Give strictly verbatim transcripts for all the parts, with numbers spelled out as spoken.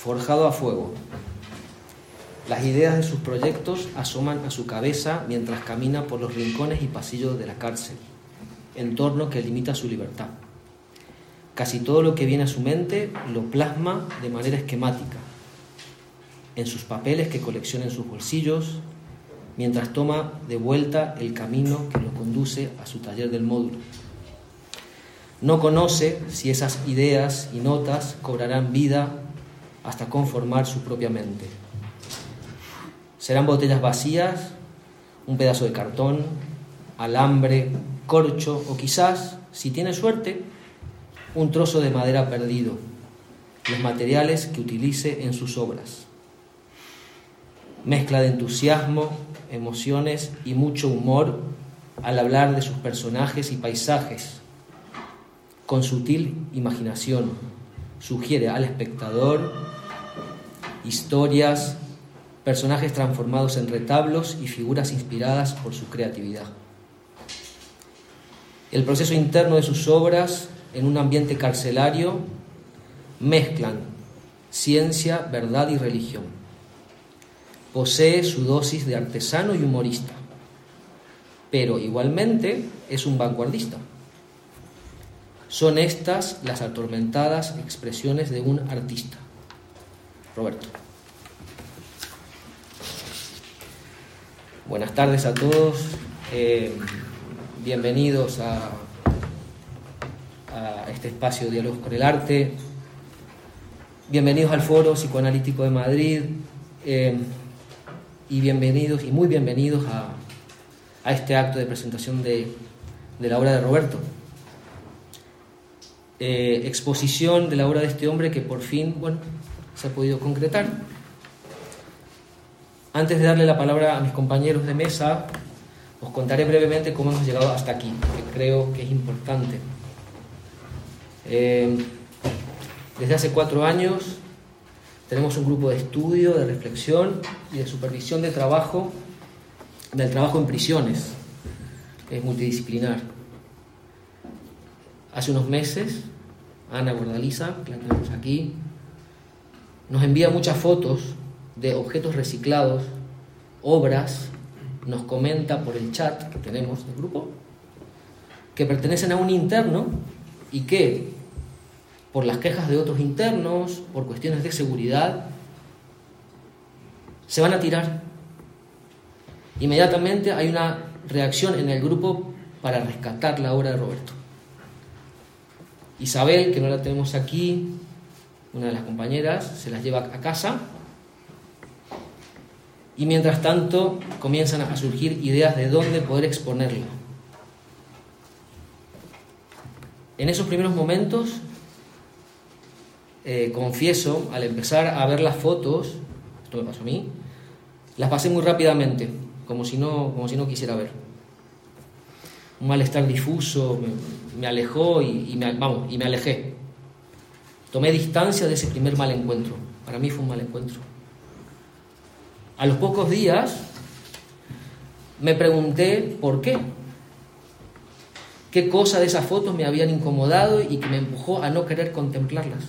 forjado a fuego. Las ideas de sus proyectos asoman a su cabeza mientras camina por los rincones y pasillos de la cárcel, entorno que limita su libertad. Casi todo lo que viene a su mente lo plasma de manera esquemática, en sus papeles que colecciona en sus bolsillos, mientras toma de vuelta el camino que lo conduce a su taller del módulo. No conoce si esas ideas y notas cobrarán vida hasta conformar su propia mente. Serán botellas vacías, un pedazo de cartón, alambre, corcho o quizás, si tiene suerte, un trozo de madera perdido, los materiales que utilice en sus obras. Mezcla de entusiasmo, emociones y mucho humor al hablar de sus personajes y paisajes. Con sutil imaginación sugiere al espectador historias, personajes transformados en retablos y figuras inspiradas por su creatividad. El proceso interno de sus obras en un ambiente carcelario mezclan ciencia, verdad y religión. Posee su dosis de artesano y humorista, pero igualmente es un vanguardista. Son estas las atormentadas expresiones de un artista. Roberto. Buenas tardes a todos. Eh, bienvenidos a, a este espacio de Diálogos con el Arte. Bienvenidos al Foro Psicoanalítico de Madrid. Eh, y bienvenidos y muy bienvenidos a, a este acto de presentación de, de la obra de Roberto. Eh, exposición de la obra de este hombre que por fin, bueno, se ha podido concretar. Antes de darle la palabra a mis compañeros de mesa, os contaré brevemente cómo hemos llegado hasta aquí, que creo que es importante. Eh, desde hace cuatro años tenemos un grupo de estudio, de reflexión y de supervisión de trabajo, del trabajo en prisiones. Es multidisciplinar. Hace unos meses, Ana Bordaliza, que la tenemos aquí, nos envía muchas fotos de objetos reciclados, obras, nos comenta por el chat que tenemos del grupo, que pertenecen a un interno y que, por las quejas de otros internos, por cuestiones de seguridad, se van a tirar. Inmediatamente hay una reacción en el grupo para rescatar la obra de Roberto. Isabel, que no la tenemos aquí, una de las compañeras, se las lleva a casa y mientras tanto comienzan a surgir ideas de dónde poder exponerla. En esos primeros momentos, eh, confieso, al empezar a ver las fotos, esto me pasó a mí, las pasé muy rápidamente, como si no, como si no quisiera ver. Un malestar difuso me, me alejó y, y, me, vamos, y me alejé. Tomé distancia de ese primer mal encuentro. Para mí fue un mal encuentro. A los pocos días me pregunté por qué. ¿Qué cosa de esas fotos me habían incomodado y que me empujó a no querer contemplarlas?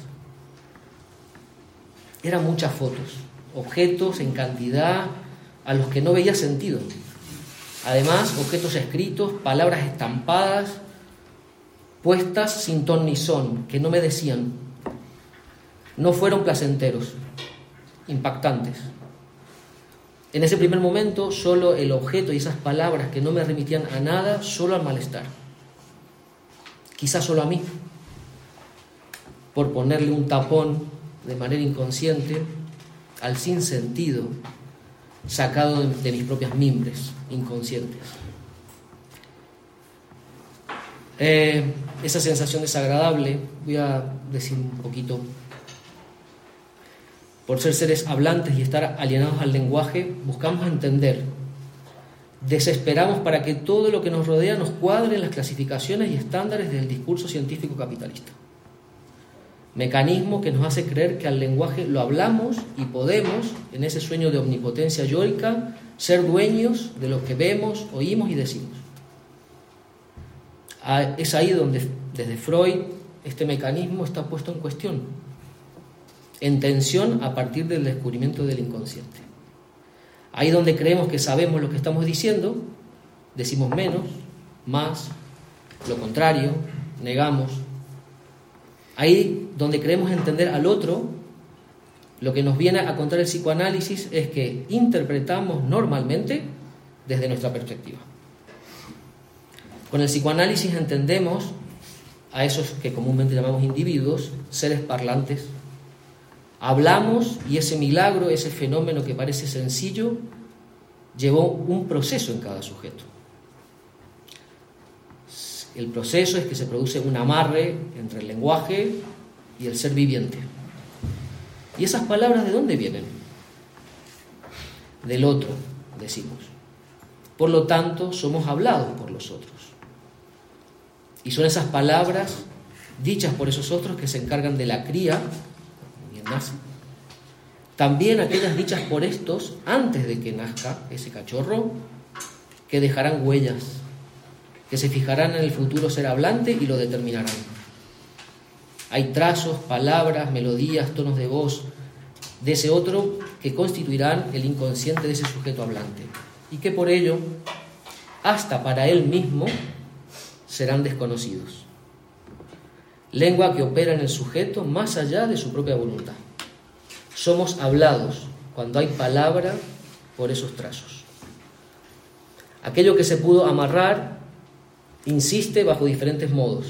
Eran muchas fotos, objetos en cantidad a los que no veía sentido. Además, objetos escritos, palabras estampadas, puestas sin ton ni son, que no me decían. No fueron placenteros, impactantes. En ese primer momento, solo el objeto y esas palabras que no me remitían a nada, solo al malestar. Quizás solo a mí, por ponerle un tapón de manera inconsciente al sinsentido sacado de, de mis propias mimbres inconscientes. Eh, esa sensación desagradable, voy a decir un poquito, por ser seres hablantes y estar alienados al lenguaje, buscamos entender, desesperamos para que todo lo que nos rodea nos cuadre en las clasificaciones y estándares del discurso científico capitalista. Mecanismo que nos hace creer que al lenguaje lo hablamos y podemos, en ese sueño de omnipotencia yoica, ser dueños de lo que vemos, oímos y decimos. Es ahí donde, desde Freud, este mecanismo está puesto en cuestión. en tensión a partir del descubrimiento del inconsciente. Ahí donde creemos que sabemos lo que estamos diciendo, decimos menos, más, lo contrario, negamos. Ahí donde creemos entender al otro, lo que nos viene a contar el psicoanálisis es que interpretamos normalmente desde nuestra perspectiva. Con el psicoanálisis entendemos a esos que comúnmente llamamos individuos, seres parlantes. Hablamos y ese milagro, ese fenómeno que parece sencillo, llevó un proceso en cada sujeto. El proceso es que se produce un amarre entre el lenguaje y el ser viviente. ¿Y esas palabras de dónde vienen? Del otro, decimos. Por lo tanto, somos hablados por los otros. Y son esas palabras dichas por esos otros que se encargan de la cría, bien nace. También aquellas dichas por estos antes de que nazca ese cachorro, que dejarán huellas, que se fijarán en el futuro ser hablante y lo determinarán. Hay trazos, palabras, melodías, tonos de voz de ese otro que constituirán el inconsciente de ese sujeto hablante y que por ello, hasta para él mismo, serán desconocidos. Lengua que opera en el sujeto más allá de su propia voluntad. Somos hablados cuando hay palabra por esos trazos. Aquello que se pudo amarrar insiste bajo diferentes modos.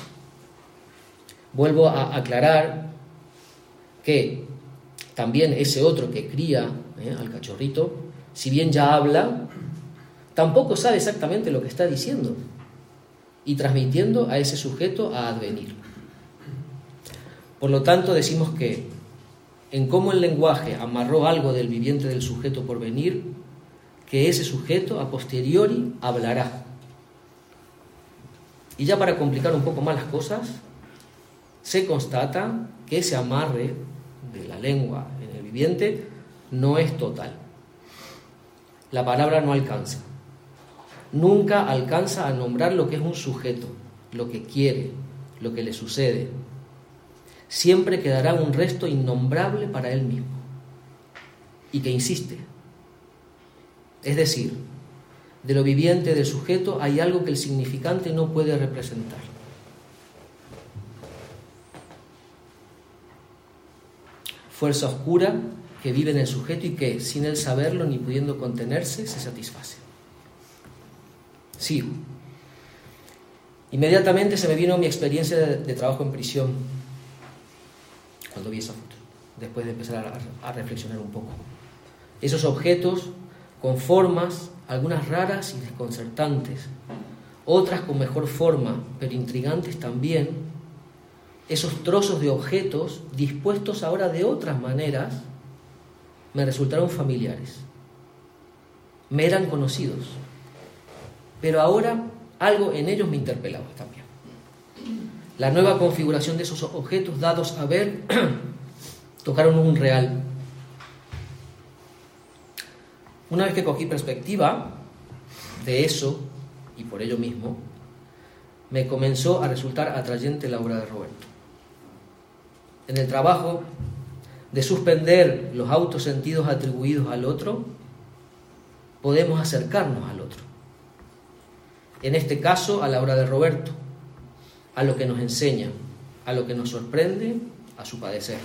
Vuelvo a aclarar que también ese otro que cría eh, al cachorrito, si bien ya habla, tampoco sabe exactamente lo que está diciendo y transmitiendo a ese sujeto a advenir. Por lo tanto, decimos que en cómo el lenguaje amarró algo del viviente del sujeto por venir, que ese sujeto a posteriori hablará. Y ya para complicar un poco más las cosas, se constata que ese amarre de la lengua en el viviente no es total. La palabra no alcanza. Nunca alcanza a nombrar lo que es un sujeto, lo que quiere, lo que le sucede. Siempre quedará un resto innombrable para él mismo y que insiste. Es decir, de lo viviente del sujeto hay algo que el significante no puede representar. Fuerza oscura que vive en el sujeto y que, sin él saberlo ni pudiendo contenerse, se satisface. Sigo. Inmediatamente se me vino mi experiencia de, de trabajo en prisión cuando vi esa foto, después de empezar a, a reflexionar un poco. Esos objetos con formas, algunas raras y desconcertantes, otras con mejor forma, pero intrigantes también, esos trozos de objetos dispuestos ahora de otras maneras, me resultaron familiares, me eran conocidos, pero ahora algo en ellos me interpelaba también. La nueva configuración de esos objetos dados a ver tocaron un real. Una vez que cogí perspectiva de eso, y por ello mismo, me comenzó a resultar atrayente la obra de Roberto. En el trabajo de suspender los autosentidos atribuidos al otro, podemos acercarnos al otro. En este caso, a la obra de Roberto, a lo que nos enseña, a lo que nos sorprende, a su padecer.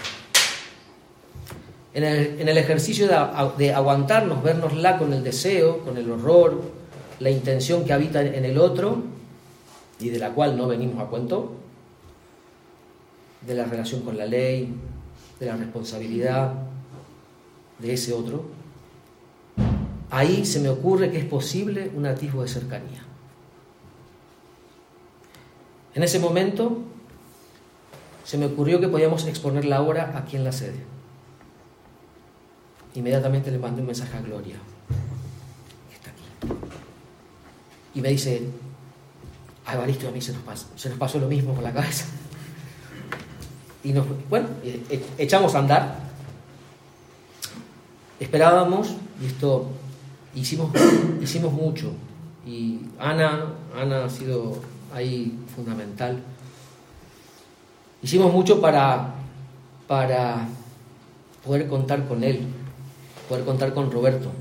En el, en el ejercicio de, de aguantarnos, vernosla con el deseo, con el horror, la intención que habita en el otro y de la cual no venimos a cuento, de la relación con la ley, de la responsabilidad de ese otro, ahí se me ocurre que es posible un atisbo de cercanía. En ese momento se me ocurrió que podíamos exponer la obra aquí en la sede. Inmediatamente le mandé un mensaje a Gloria, que está aquí, y me dice: a Evaristo y a mí se nos pasó, se nos pasó lo mismo por la cabeza. Y nos, bueno, echamos a andar. Esperábamos, y esto hicimos, hicimos mucho. Y Ana, Ana ha sido ahí fundamental. Hicimos mucho para, para poder contar con él, poder contar con Roberto,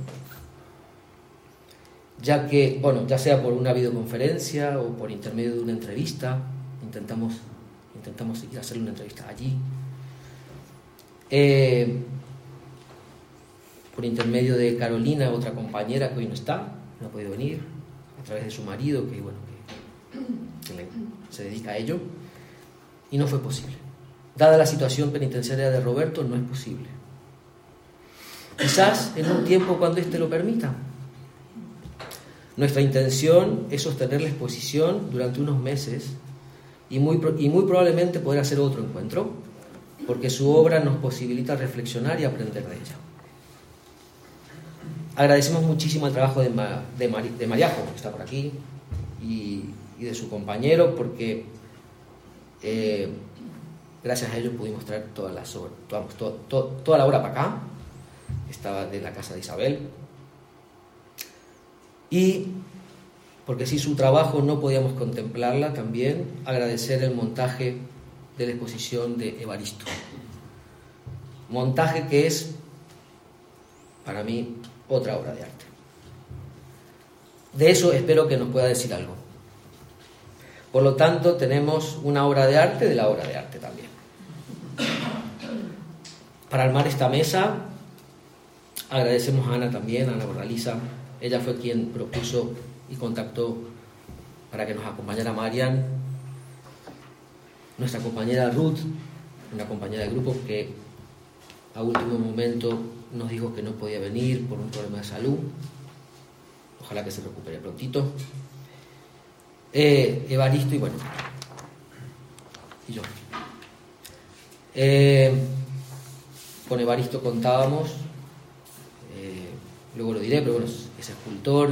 ya que, bueno, ya sea por una videoconferencia o por intermedio de una entrevista, intentamos, intentamos ir a hacerle una entrevista allí, eh, por intermedio de Carolina, otra compañera que hoy no está, no ha podido venir, a través de su marido, que bueno, que, que le, se dedica a ello, y no fue posible. Dada la situación penitenciaria de Roberto, no es posible. Quizás en un tiempo cuando éste lo permita. Nuestra intención es sostener la exposición durante unos meses y muy, y muy probablemente poder hacer otro encuentro, porque su obra nos posibilita reflexionar y aprender de ella. Agradecemos muchísimo el trabajo de, Ma, de, Mari, de Mariajo, que está por aquí, y, y de su compañero, porque eh, gracias a ellos pudimos traer todas las obras, toda, toda, toda, toda la obra para acá. Estaba de la casa de Isabel, y porque sin su trabajo no podíamos contemplarla, también agradecer el montaje de la exposición de Evaristo, montaje que es para mí otra obra de arte. De eso espero que nos pueda decir algo. Por lo tanto, tenemos una obra de arte de la obra de arte también. Para armar esta mesa agradecemos a Ana también, a Ana Borraliza. Ella fue quien propuso y contactó para que nos acompañara Marian, nuestra compañera Ruth, una compañera de grupo que a último momento nos dijo que no podía venir por un problema de salud. Ojalá que se recupere prontito. Eh, Evaristo y bueno, y yo. Eh, con Evaristo contábamos, eh, luego lo diré, pero bueno, es escultor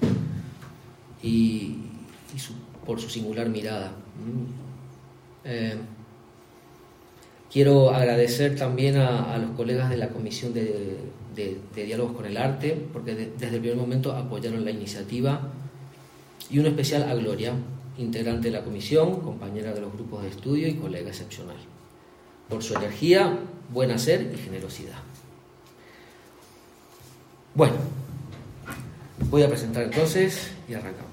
y, y su, por su singular mirada. Eh, quiero agradecer también a, a los colegas de la Comisión de, de, de Diálogos con el Arte, porque de, desde el primer momento apoyaron la iniciativa, y un especial a Gloria, integrante de la comisión, compañera de los grupos de estudio y colega excepcional, por su energía, buen hacer y generosidad. Bueno, voy a presentar entonces y arrancamos.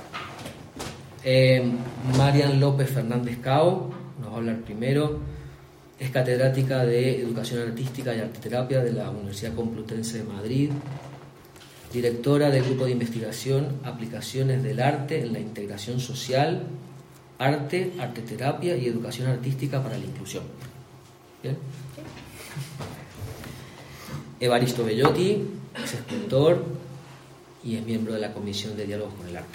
Eh, Marian López Fernández Cao nos va a hablar primero. Es catedrática de Educación Artística y Arteterapia de la Universidad Complutense de Madrid, directora del Grupo de Investigación Aplicaciones del Arte en la Integración Social, Arte, Arteterapia y Educación Artística para la Inclusión. ¿Bien? Evaristo Bellotti es escultor y es miembro de la Comisión de Diálogos con el Arte.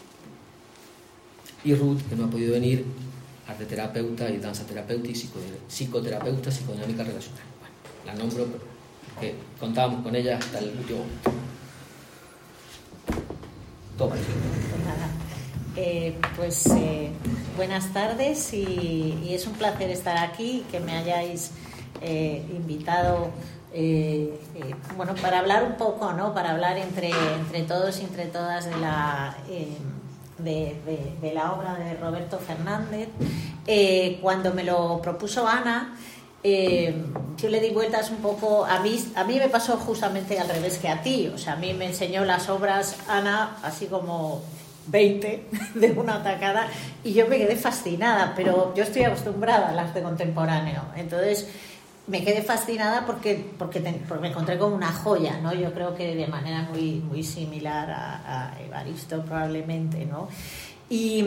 Y Ruth, que no ha podido venir, arteterapeuta y danza terapeuta y psicoterapeuta psicodinámica relacional. Bueno, la nombro porque contábamos con ella hasta el último momento. Toma. Pues nada, eh, pues eh, buenas tardes y, y es un placer estar aquí, que me hayáis eh, invitado eh, eh, bueno, para hablar un poco, ¿no? Para hablar entre, entre todos y entre todas de la, eh, de, de, de la obra de Roberto Fernández. Eh, cuando me lo propuso Ana, Eh, yo le di vueltas un poco. A mí, a mí me pasó justamente al revés que a ti. O sea, a mí me enseñó las obras Ana así como veinte de una tacada y yo me quedé fascinada, pero yo estoy acostumbrada al arte contemporáneo, entonces me quedé fascinada porque, porque, te, porque me encontré con una joya, ¿no? Yo creo que de manera muy, muy similar a, a Evaristo probablemente, ¿no? Y,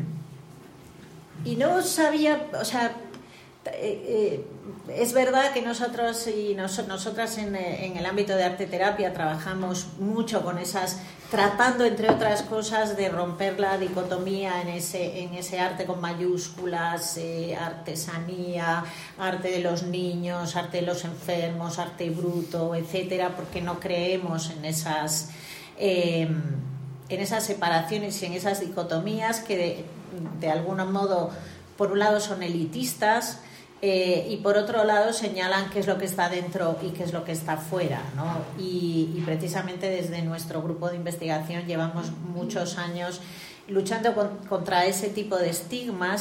y no sabía, o sea, Eh, eh, es verdad que nosotros y nos, nosotras en, en el ámbito de arte terapia trabajamos mucho con esas, tratando entre otras cosas de romper la dicotomía en ese, en ese arte con mayúsculas, eh, artesanía, arte de los niños, arte de los enfermos, arte bruto, etcétera, porque no creemos en esas eh, en esas separaciones y en esas dicotomías que de, de algún modo por un lado son elitistas, Eh, y por otro lado señalan qué es lo que está dentro y qué es lo que está fuera, ¿no? Y, y precisamente desde nuestro grupo de investigación llevamos muchos años luchando con, contra ese tipo de estigmas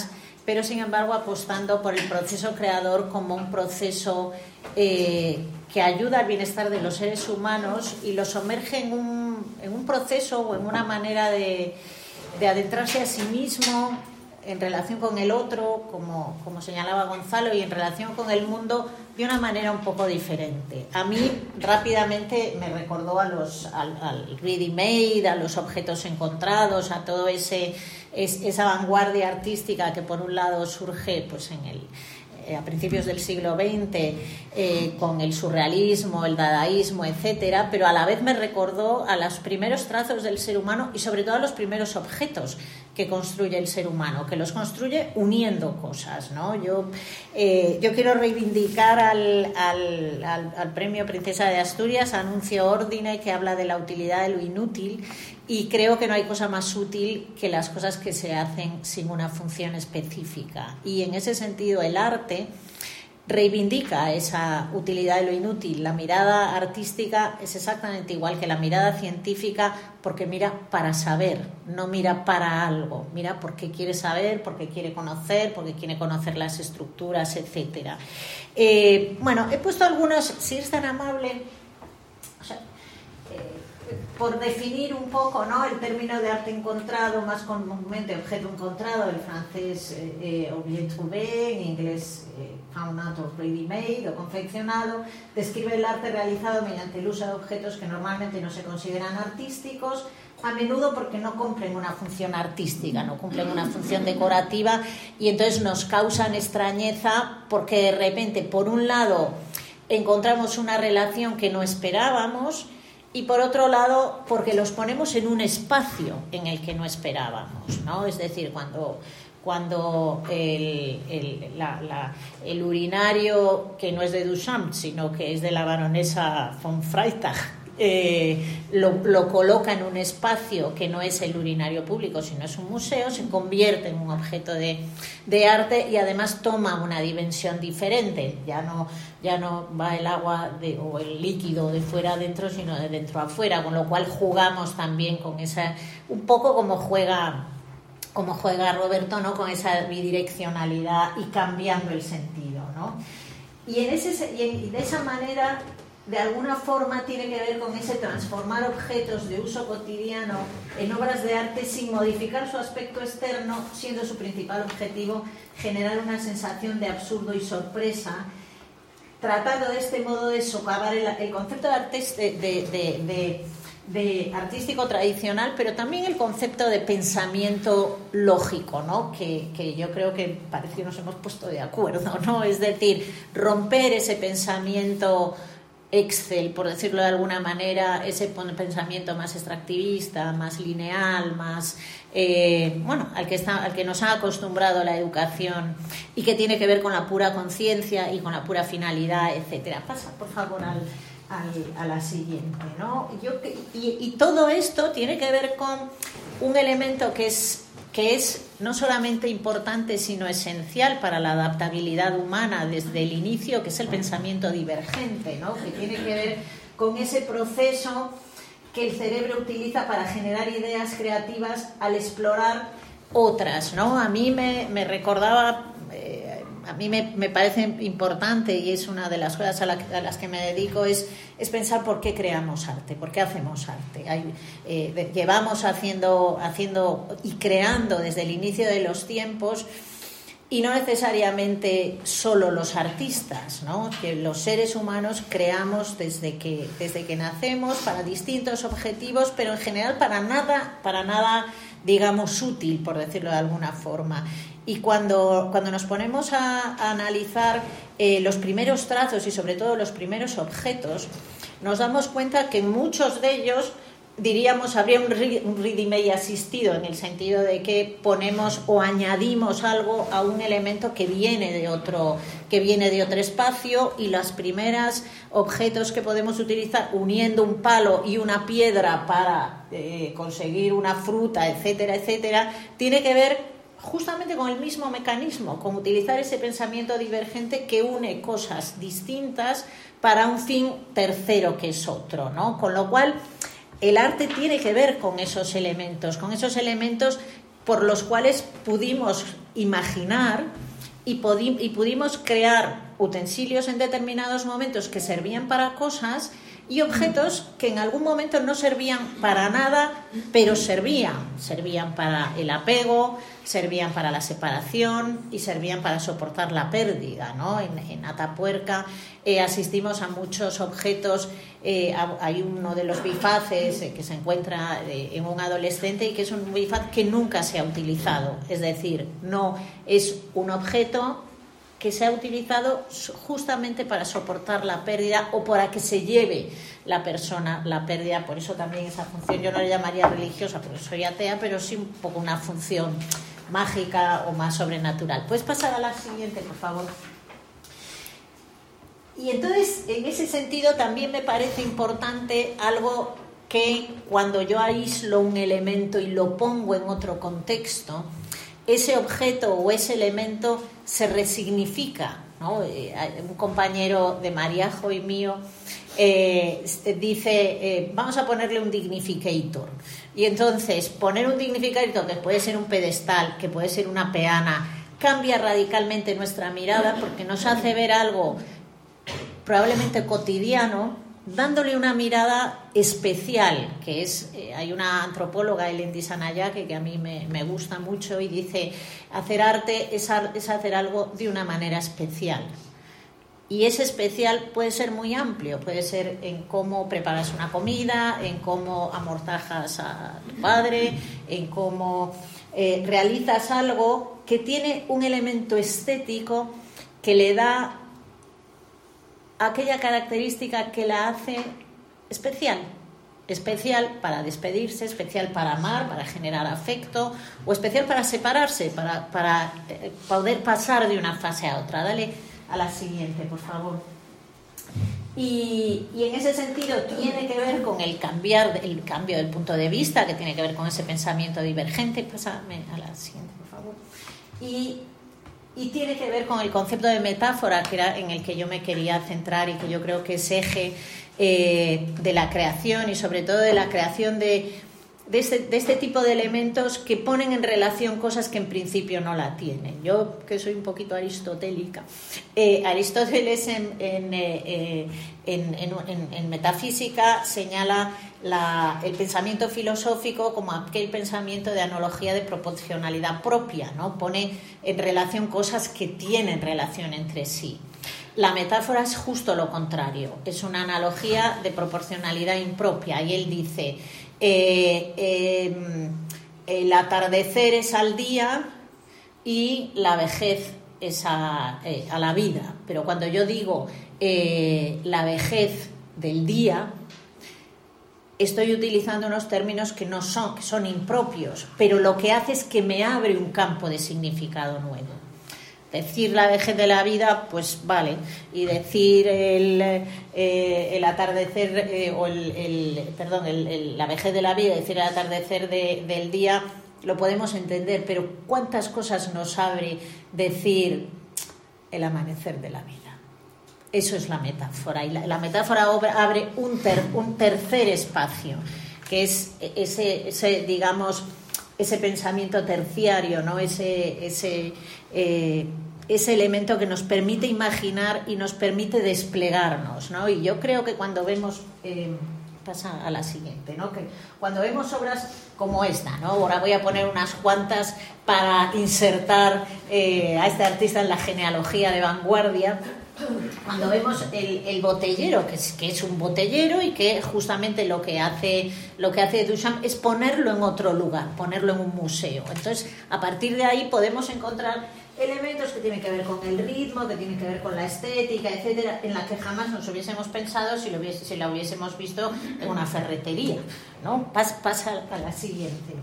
pero sin embargo apostando por el proceso creador como un proceso eh, que ayuda al bienestar de los seres humanos y los sumerge en un, en un proceso o en una manera de, de adentrarse a sí mismo en relación con el otro, como, como señalaba Gonzalo, y en relación con el mundo de una manera un poco diferente. A mí rápidamente me recordó a los, al, al ready-made, a los objetos encontrados, a todo ese es, esa vanguardia artística que por un lado surge pues en el a principios del siglo veinte eh, con el surrealismo, el dadaísmo, etcétera, pero a la vez me recordó a los primeros trazos del ser humano y sobre todo a los primeros objetos que construye el ser humano, que los construye uniendo cosas, ¿no? Yo, eh, yo quiero reivindicar al, al, al, al Premio Princesa de Asturias, Anuncio Ordine, que habla de la utilidad de lo inútil, y creo que no hay cosa más útil que las cosas que se hacen sin una función específica. Y en ese sentido el arte reivindica esa utilidad de lo inútil. La mirada artística es exactamente igual que la mirada científica, porque mira para saber, no mira para algo, mira porque quiere saber, porque quiere conocer, porque quiere conocer las estructuras, etcétera. Eh, bueno, he puesto algunos, si es tan amable, o sea, eh, por definir un poco, ¿no?, el término de arte encontrado, más comúnmente objeto encontrado, el francés eh, eh, objet trouvé, en inglés eh, found out or ready-made o confeccionado, describe el arte realizado mediante el uso de objetos que normalmente no se consideran artísticos, a menudo porque no cumplen una función artística, no cumplen una función decorativa, y entonces nos causan extrañeza porque de repente, por un lado, encontramos una relación que no esperábamos, y por otro lado, porque los ponemos en un espacio en el que no esperábamos, ¿no? Es decir, cuando, cuando el, el, la, la, el urinario, que no es de Duchamp, sino que es de la baronesa von Freytag, eh, lo, lo coloca en un espacio que no es el urinario público, sino es un museo, se convierte en un objeto de, de arte y además toma una dimensión diferente. Ya no, ya no va el agua de, o el líquido de fuera adentro, sino de dentro a afuera, con lo cual jugamos también con esa, un poco como juega, como juega Roberto, ¿no?, con esa bidireccionalidad y cambiando el sentido, ¿no? Y, en ese, y de esa manera, de alguna forma, tiene que ver con ese transformar objetos de uso cotidiano en obras de arte sin modificar su aspecto externo, siendo su principal objetivo generar una sensación de absurdo y sorpresa, tratando de este modo de socavar el, el concepto de, arte, de, de, de, de artístico tradicional, pero también el concepto de pensamiento lógico, ¿no?, que, que yo creo que parece que nos hemos puesto de acuerdo, ¿no? Es decir, romper ese pensamiento Excel, por decirlo de alguna manera, ese pensamiento más extractivista, más lineal, más eh, bueno, al que está, al que nos ha acostumbrado la educación y que tiene que ver con la pura conciencia y con la pura finalidad, etcétera. Pasa, por favor, al, al, a la siguiente, ¿no? Yo, y, y todo esto tiene que ver con un elemento que es que es no solamente importante, sino esencial para la adaptabilidad humana desde el inicio, que es el pensamiento divergente, ¿no?, que tiene que ver con ese proceso que el cerebro utiliza para generar ideas creativas al explorar otras, ¿no? A mí me, me recordaba, eh, a mí me, me parece importante, y es una de las cosas a, la, a las que me dedico, es, es pensar por qué creamos arte, por qué hacemos arte. Hay, eh, llevamos haciendo, haciendo y creando desde el inicio de los tiempos, y no necesariamente solo los artistas, ¿no?, que los seres humanos creamos desde que, desde que nacemos para distintos objetivos, pero en general para nada, para nada, digamos, útil, por decirlo de alguna forma. Y cuando, cuando nos ponemos a, a analizar eh, los primeros trazos y sobre todo los primeros objetos, nos damos cuenta que muchos de ellos, diríamos, habría un, un ready-made asistido, en el sentido de que ponemos o añadimos algo a un elemento que viene de otro, que viene de otro espacio, y los primeros objetos que podemos utilizar uniendo un palo y una piedra para eh, conseguir una fruta, etcétera, etcétera, tiene que ver justamente con el mismo mecanismo, con utilizar ese pensamiento divergente que une cosas distintas para un fin tercero que es otro, ¿no? Con lo cual, el arte tiene que ver con esos elementos, con esos elementos por los cuales pudimos imaginar y, pudi- y pudimos crear utensilios en determinados momentos que servían para cosas y objetos que en algún momento no servían para nada, pero servían. Servían para el apego, servían para la separación y servían para soportar la pérdida, ¿no? En, en Atapuerca eh, asistimos a muchos objetos. Eh, hay uno de los bifaces eh, que se encuentra eh, en un adolescente y que es un bifaz que nunca se ha utilizado. Es decir, no es un objeto que se ha utilizado justamente para soportar la pérdida o para que se lleve la persona la pérdida. Por eso también esa función yo no le llamaría religiosa porque soy atea, pero sí un poco una función mágica o más sobrenatural. ¿Puedes pasar a la siguiente, por favor? Y entonces, en ese sentido, también me parece importante algo que cuando yo aíslo un elemento y lo pongo en otro contexto, ese objeto o ese elemento se resignifica, ¿no? Eh, un compañero de Mariajo y mío eh, dice, eh, vamos a ponerle un dignificator. Y entonces, poner un dignificator, que puede ser un pedestal, que puede ser una peana, cambia radicalmente nuestra mirada porque nos hace ver algo probablemente cotidiano, dándole una mirada especial, que es, eh, hay una antropóloga, Ellen Dissanayake, que a mí me, me gusta mucho y dice, hacer arte es, es hacer algo de una manera especial. Y ese especial puede ser muy amplio, puede ser en cómo preparas una comida, en cómo amortajas a tu padre, en cómo eh, realizas algo que tiene un elemento estético que le da aquella característica que la hace especial, especial para despedirse, especial para amar, para generar afecto, o especial para separarse, para, para eh, poder pasar de una fase a otra. Dale a la siguiente, por favor. Y, y en ese sentido tiene que ver con el cambiar, el cambio del punto de vista, que tiene que ver con ese pensamiento divergente. Pásame a la siguiente, por favor. Y Y tiene que ver con el concepto de metáfora, que era en el que yo me quería centrar y que yo creo que es eje eh, de la creación y sobre todo de la creación de, de, este, de este tipo de elementos que ponen en relación cosas que en principio no la tienen. Yo, que soy un poquito aristotélica, eh, Aristóteles en, en, eh, en, en, en, en metafísica señala La, el pensamiento filosófico como aquel pensamiento de analogía de proporcionalidad propia, ¿no? Pone en relación cosas que tienen relación entre sí. La metáfora es justo lo contrario, es una analogía de proporcionalidad impropia y él dice eh, eh, el atardecer es al día y la vejez es a, eh, a la vida, pero cuando yo digo eh, la vejez del día, estoy utilizando unos términos que no son, que son impropios, pero lo que hace es que me abre un campo de significado nuevo. Decir la vejez de la vida, pues vale, y decir el, eh, el atardecer, eh, o el, el perdón, el, el, la vejez de la vida, decir el atardecer de, del día, lo podemos entender, pero ¿cuántas cosas nos abre decir el amanecer de la vida? Eso es la metáfora, y la, la metáfora abre un, ter, un tercer espacio, que es ese, ese digamos, ese pensamiento terciario, ¿no? Ese, ese, eh, ese elemento que nos permite imaginar y nos permite desplegarnos, ¿no? Y yo creo que cuando vemos, eh, pasa a la siguiente, ¿no? Que cuando vemos obras como esta, ¿no? Ahora voy a poner unas cuantas para insertar eh, a este artista en la genealogía de vanguardia. Cuando vemos el, el botellero, que es, que es un botellero y que justamente lo que hace lo que hace Duchamp es ponerlo en otro lugar, ponerlo en un museo. Entonces, a partir de ahí podemos encontrar elementos que tienen que ver con el ritmo, que tienen que ver con la estética, etcétera, en la que jamás nos hubiésemos pensado si lo hubiese, si la hubiésemos visto en una ferretería, ¿no? Pas, pasa a la siguiente.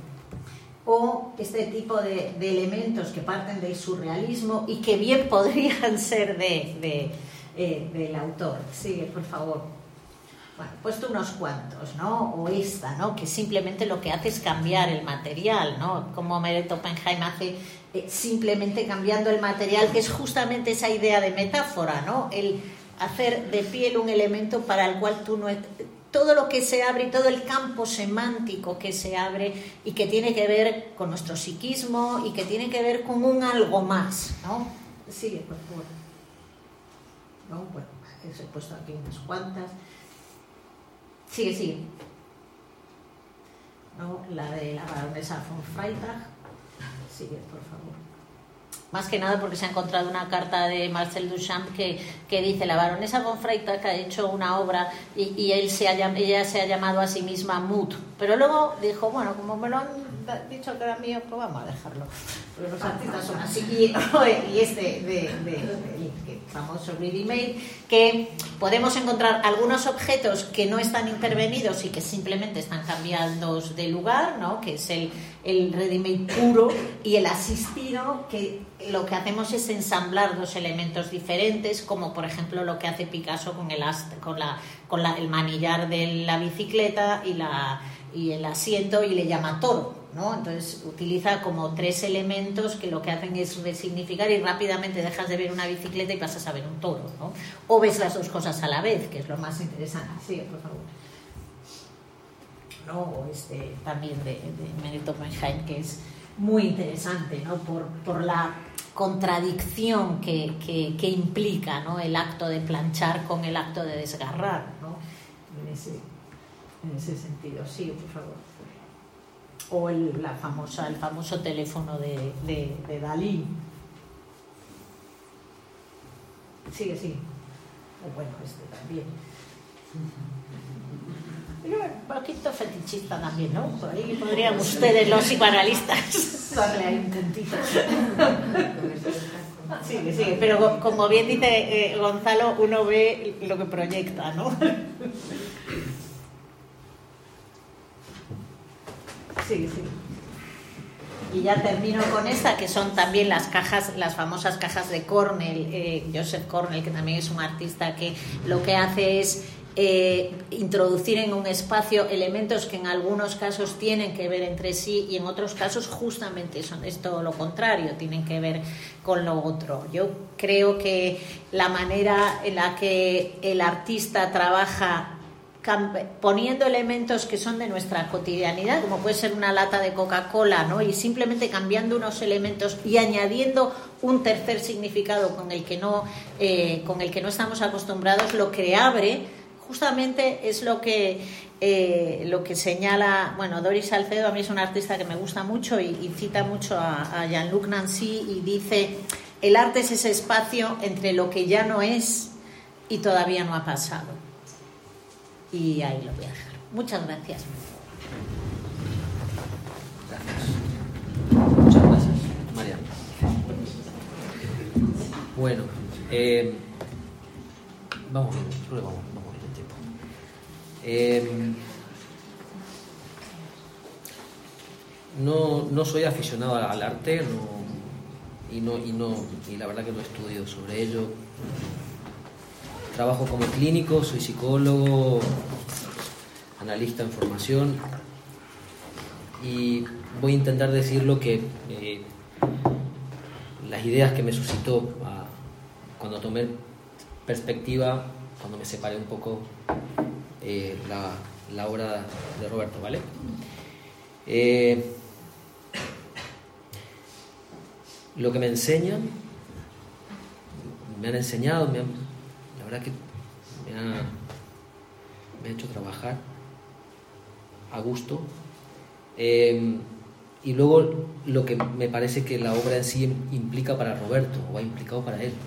O este tipo de, de elementos que parten del surrealismo y que bien podrían ser de, de, eh, del autor. Sigue, por favor. Bueno, he puesto unos cuantos, ¿no? O esta, ¿no? Que simplemente lo que hace es cambiar el material, ¿no? Como Meret Oppenheim hace eh, simplemente cambiando el material, que es justamente esa idea de metáfora, ¿no? El hacer de piel un elemento para el cual tú no todo lo que se abre, todo el campo semántico que se abre y que tiene que ver con nuestro psiquismo y que tiene que ver con un algo más, ¿no? Sigue, por favor. ¿No? Bueno, os he puesto aquí unas cuantas. Sigue, sigue. ¿No? La de la baronesa von Freytag. Sigue, por favor. Más que nada porque se ha encontrado una carta de Marcel Duchamp que, que dice: la baronesa von Freytag ha hecho una obra y, y él se ha, ella se ha llamado a sí misma Mut, pero luego dijo, bueno, como me lo han dicho que era mío, pues vamos a dejarlo, pero los artistas son así. Y, y este de, de, de, de famoso Ready Made, que podemos encontrar algunos objetos que no están intervenidos y que simplemente están cambiando de lugar, ¿no? Que es el, el Ready Made puro, y el asistido, que lo que hacemos es ensamblar dos elementos diferentes, como por ejemplo lo que hace Picasso con el ast- con la con la, el manillar de la bicicleta y la y el asiento, y le llama toro, ¿no? Entonces utiliza como tres elementos que lo que hacen es resignificar, y rápidamente dejas de ver una bicicleta y pasas a ver un toro, ¿no? O ves las dos cosas a la vez, que es lo más interesante. Sí, por favor. No, o este también de, de Meret Oppenheim, que es muy interesante, ¿no? Por, por la contradicción que, que, que implica, ¿no? El acto de planchar con el acto de desgarrar, ¿no? En ese, en ese sentido, sí, por favor. O el, la famosa, el famoso teléfono de, de, de Dalí. Sigue, sigue. O bueno, este también. Pero un poquito fetichista también, ¿no? Por ahí podrían ustedes, los psicoanalistas, darle ahí un puntito. Sigue, sigue. Pero como bien dice eh, Gonzalo, uno ve lo que proyecta, ¿no? Sigue, sigue. Y ya termino con esta, que son también las cajas, las famosas cajas de Cornell, eh, Joseph Cornell, que también es un artista que lo que hace es eh, introducir en un espacio elementos que en algunos casos tienen que ver entre sí y en otros casos justamente son, es todo lo contrario, tienen que ver con lo otro. Yo creo que la manera en la que el artista trabaja poniendo elementos que son de nuestra cotidianidad, como puede ser una lata de Coca-Cola, ¿no? Y simplemente cambiando unos elementos y añadiendo un tercer significado con el que no, eh, con el que no estamos acostumbrados, lo que abre justamente es lo que eh, lo que señala, bueno, Doris Salcedo a mí es una artista que me gusta mucho y, y cita mucho a, a Jean-Luc Nancy, y dice: el arte es ese espacio entre lo que ya no es y todavía no ha pasado. Y ahí lo voy a dejar. Muchas gracias. Gracias. Muchas gracias, María. Bueno, eh, vamos bien, creo que vamos, vamos bien el tiempo. Eh, no, no soy aficionado al arte, no, y, no, y, no, y la verdad que no estudio sobre ello. Trabajo como clínico, soy psicólogo, analista en formación, y voy a intentar decir lo que eh, las ideas que me suscitó a, cuando tomé perspectiva, cuando me separé un poco eh, la, la obra de Roberto, ¿vale? Eh, lo que me enseñan, me han enseñado, me han La verdad que me ha, me ha hecho trabajar a gusto, eh, y luego lo que me parece que la obra en sí implica para Roberto, o ha implicado para él.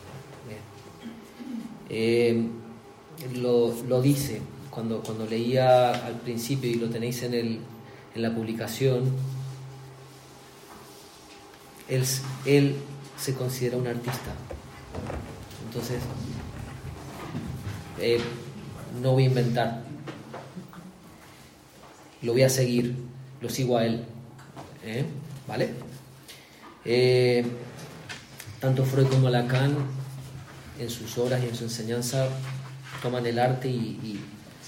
Eh, lo, lo dice cuando, cuando leía al principio, y lo tenéis en, el, en la publicación. Él, él se considera un artista, entonces Eh, no voy a inventar, lo voy a seguir, lo sigo a él, ¿eh? ¿Vale? Eh, tanto Freud como Lacan en sus obras y en su enseñanza toman el arte y, y,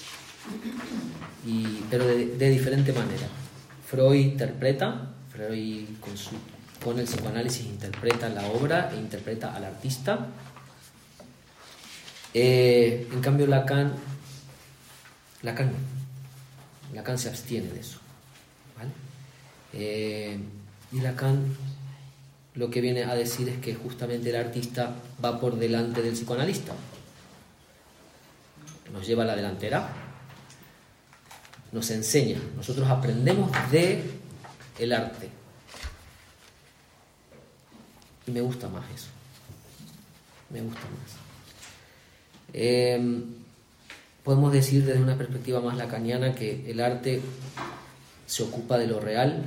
y pero de, de diferente manera. Freud interpreta, Freud con, su, con el psicoanálisis interpreta la obra e interpreta al artista. Eh, en cambio Lacan Lacan no. Lacan se abstiene de eso, ¿vale? Eh, y Lacan lo que viene a decir es que justamente el artista va por delante del psicoanalista, nos lleva a la delantera, nos enseña, nosotros aprendemos de el arte. Y me gusta más eso, me gusta más. Eh, podemos decir desde una perspectiva más lacaniana que el arte se ocupa de lo real,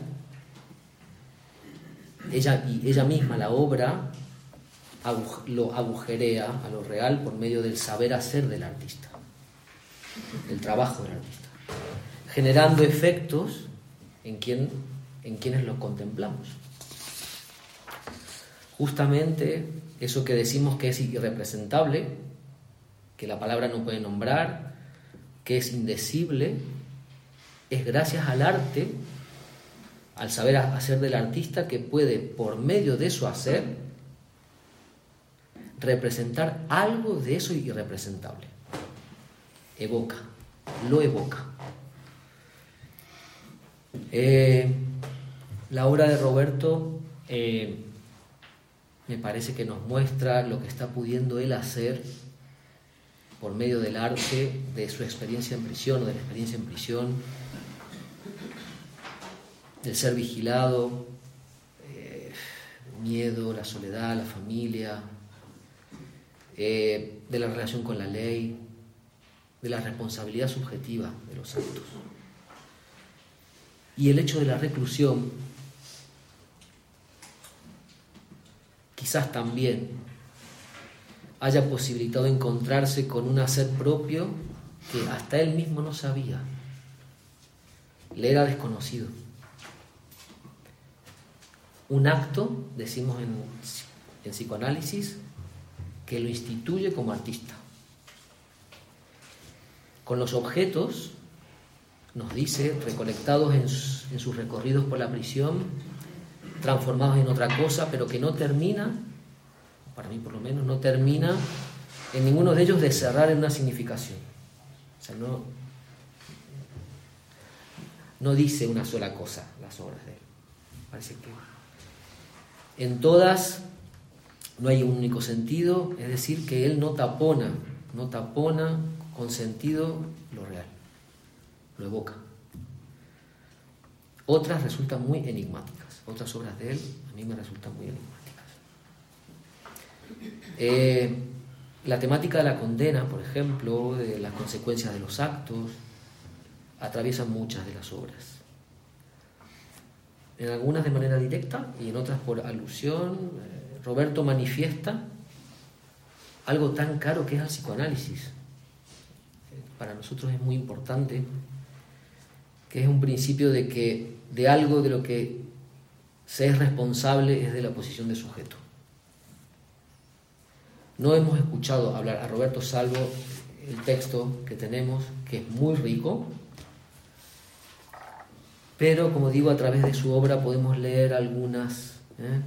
ella, y ella misma, la obra, aguj- lo agujerea a lo real por medio del saber hacer del artista, el trabajo del artista, generando efectos en, quien, en quienes los contemplamos. Justamente eso que decimos que es irrepresentable, que la palabra no puede nombrar, que es indecible, es gracias al arte, al saber hacer del artista, que puede, por medio de su hacer, representar algo de eso irrepresentable. Evoca, lo evoca. Eh, la obra de Roberto eh, me parece que nos muestra lo que está pudiendo él hacer por medio del arte, de su experiencia en prisión o de la experiencia en prisión, del ser vigilado, eh, el miedo, la soledad, la familia, eh, de la relación con la ley, de la responsabilidad subjetiva de los actos. Y el hecho de la reclusión, quizás también haya posibilitado encontrarse con un hacer propio que hasta él mismo no sabía, le era desconocido. Un acto, decimos en, en psicoanálisis, que lo instituye como artista. Con los objetos, nos dice, recolectados en, en sus recorridos por la prisión, transformados en otra cosa, pero que no termina, para mí por lo menos, no termina en ninguno de ellos de cerrar en una significación. O sea, no, no dice una sola cosa las obras de él. Parece que en todas no hay un único sentido, es decir, que él no tapona, no tapona con sentido lo real, lo evoca. Otras resultan muy enigmáticas, otras obras de él a mí me resultan muy enigmáticas. Eh, la temática de la condena, por ejemplo, de las consecuencias de los actos, atraviesan muchas de las obras. En algunas de manera directa y en otras por alusión. eh, Roberto manifiesta algo tan caro que es el psicoanálisis. Para nosotros es muy importante, que es un principio de que de algo de lo que se es responsable es de la posición de sujeto. No hemos escuchado hablar a Roberto salvo el texto que tenemos, que es muy rico, pero como digo, a través de su obra podemos leer algunas, ¿eh?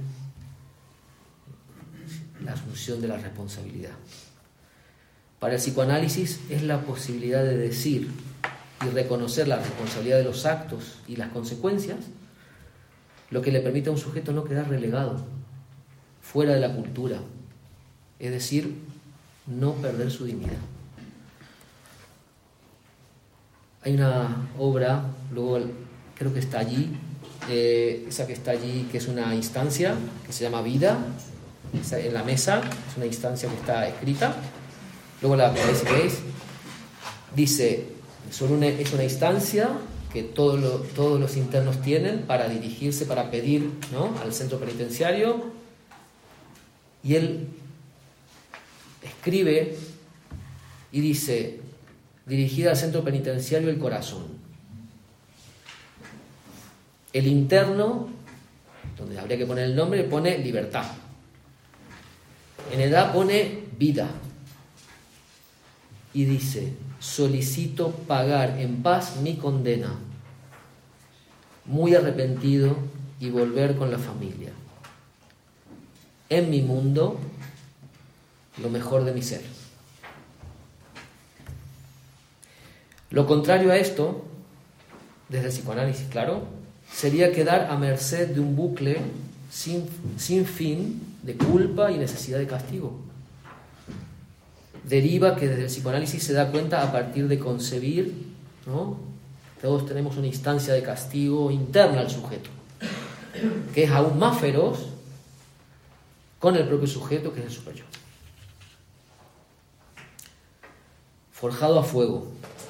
La asunción de la responsabilidad. Para el psicoanálisis es la posibilidad de decir y reconocer la responsabilidad de los actos y las consecuencias, lo que le permite a un sujeto no quedar relegado, fuera de la cultura, es decir, no perder su dignidad. Hay una obra, luego creo que está allí, eh, esa que está allí, que es una instancia, que se llama Vida, en la mesa, es una instancia que está escrita. Luego la parece que es, dice, sobre una, es una instancia que todo lo, todos los internos tienen para dirigirse, para pedir, ¿no?, al centro penitenciario, y él escribe y dice, dirigida al centro penitenciario el corazón. El interno, donde habría que poner el nombre, pone libertad. En edad pone vida. Y dice, solicito pagar en paz mi condena, muy arrepentido, y volver con la familia. En mi mundo, lo mejor de mi ser. Lo contrario a esto, desde el psicoanálisis, claro, sería quedar a merced de un bucle sin, sin fin de culpa y necesidad de castigo. Deriva que desde el psicoanálisis se da cuenta a partir de concebir, ¿no? Todos tenemos una instancia de castigo interna al sujeto, que es aún más feroz con el propio sujeto, que es el superior. Forjado a fuego.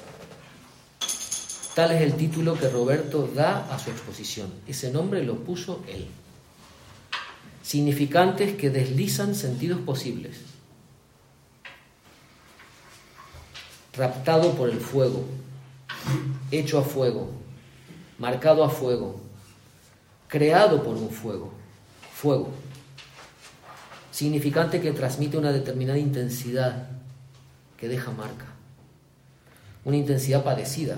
Tal es el título que Roberto da a su exposición. Ese nombre lo puso él. Significantes que deslizan sentidos posibles. Raptado por el fuego, hecho a fuego, marcado a fuego, creado por un fuego, fuego. Significante que transmite una determinada intensidad que deja marca, una intensidad padecida.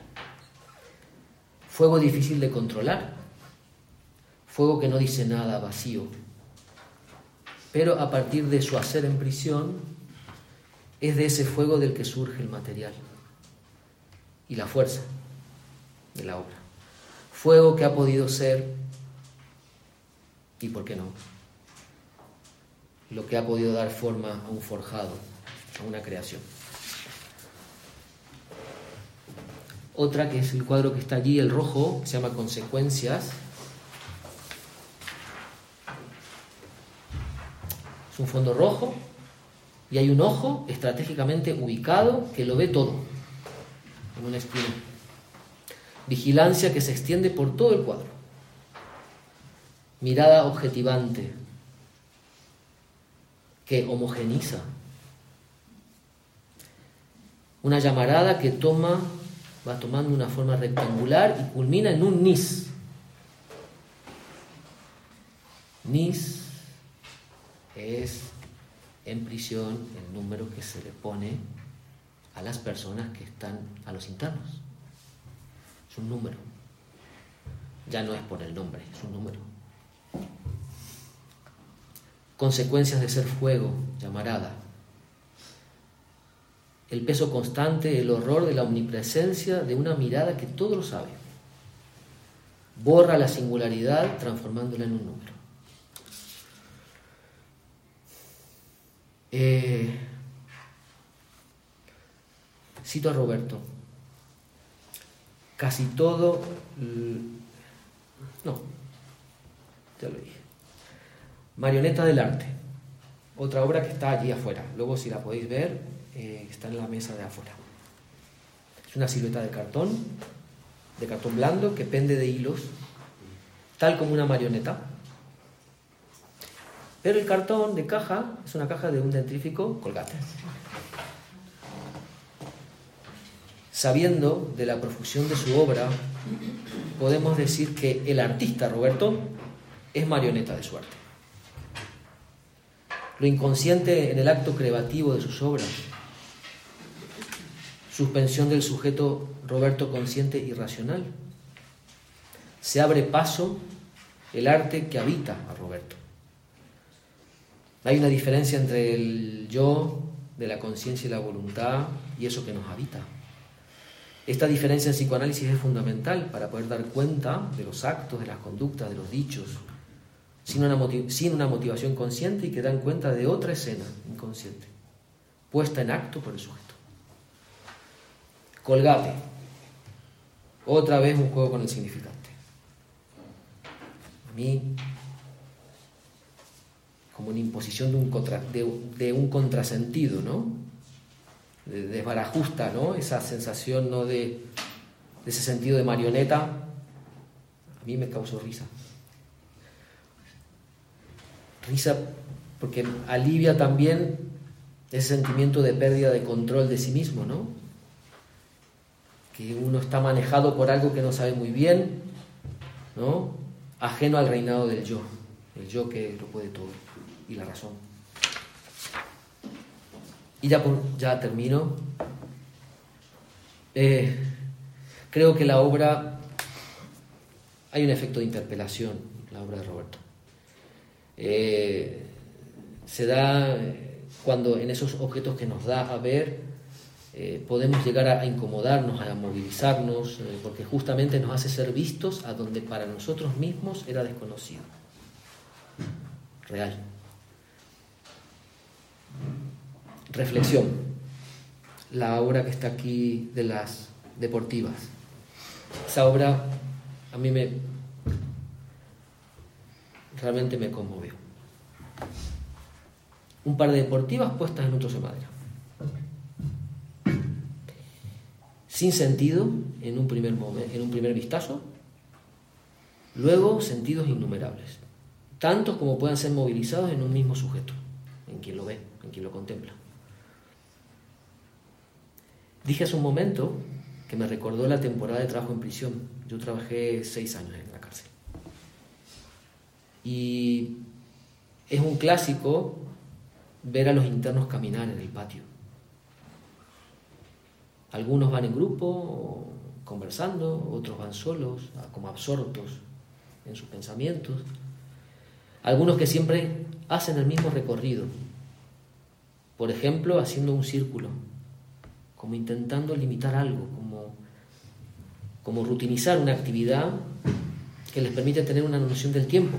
Fuego difícil de controlar, fuego que no dice nada, vacío, pero a partir de su hacer en prisión, es de ese fuego del que surge el material y la fuerza de la obra. Fuego que ha podido ser, y por qué no, lo que ha podido dar forma a un forjado, a una creación. Otra, que es el cuadro que está allí, el rojo, que se llama Consecuencias. Es un fondo rojo y hay un ojo estratégicamente ubicado que lo ve todo en una esquina. Vigilancia que se extiende por todo el cuadro. Mirada objetivante que homogeniza. Una llamarada que toma, va tomando una forma rectangular y culmina en un nis. Nis es en prisión el número que se le pone a las personas que están, a los internos. Es un número. Ya no es por el nombre, es un número. Consecuencias de ser fuego, llamarada. El peso constante, el horror de la omnipresencia de una mirada que todo lo sabe. Borra la singularidad transformándola en un número. Eh, cito a Roberto. Casi todo... No, ya lo dije. Marioneta del arte. Otra obra que está allí afuera. Luego, si la podéis ver, eh, está en la mesa de afuera. Es una silueta de cartón, de cartón blando, que pende de hilos, tal como una marioneta. Pero el cartón de caja es una caja de un dentrífico Colgate. Sabiendo de la profusión de su obra, podemos decir que el artista Roberto es marioneta de su arte. Lo inconsciente en el acto creativo de sus obras, suspensión del sujeto Roberto consciente y racional. Se abre paso el arte que habita a Roberto. Hay una diferencia entre el yo de la conciencia y la voluntad y eso que nos habita. Esta diferencia en psicoanálisis es fundamental para poder dar cuenta de los actos, de las conductas, de los dichos, sin una, motiv- sin una motivación consciente y que dan cuenta de otra escena inconsciente, puesta en acto por el sujeto. Colgate. Otra vez un juego con el significante. A mí, como una imposición de un, contra, de, de un contrasentido, ¿no? Desbarajusta, ¿no? Esa sensación, ¿no? de, de ese sentido de marioneta, a mí me causó risa. Risa porque alivia también ese sentimiento de pérdida de control de sí mismo, ¿no? Que uno está manejado por algo que no sabe muy bien, ¿no? Ajeno al reinado del yo, el yo que lo puede todo y la razón. Y ya, por, ya termino. Eh, creo que la obra, hay un efecto de interpelación en la obra de Roberto. Eh, se da cuando en esos objetos que nos da a ver, eh, podemos llegar a, a incomodarnos, a movilizarnos, eh, porque justamente nos hace ser vistos a donde para nosotros mismos era desconocido. Real. Reflexión. La obra que está aquí de las deportivas. Esa obra a mí me realmente me conmovió. Un par de deportivas puestas en un trozo de madera. Sin sentido en un primer momento, en un primer vistazo, luego sentidos innumerables, tantos como puedan ser movilizados en un mismo sujeto, en quien lo ve, en quien lo contempla. Dije hace un momento que me recordó la temporada de trabajo en prisión. Yo trabajé seis años en la cárcel. Y es un clásico ver a los internos caminar en el patio. Algunos van en grupo, conversando, otros van solos, como absortos en sus pensamientos. Algunos que siempre hacen el mismo recorrido. Por ejemplo, haciendo un círculo, como intentando limitar algo, como, como rutinizar una actividad que les permite tener una noción del tiempo.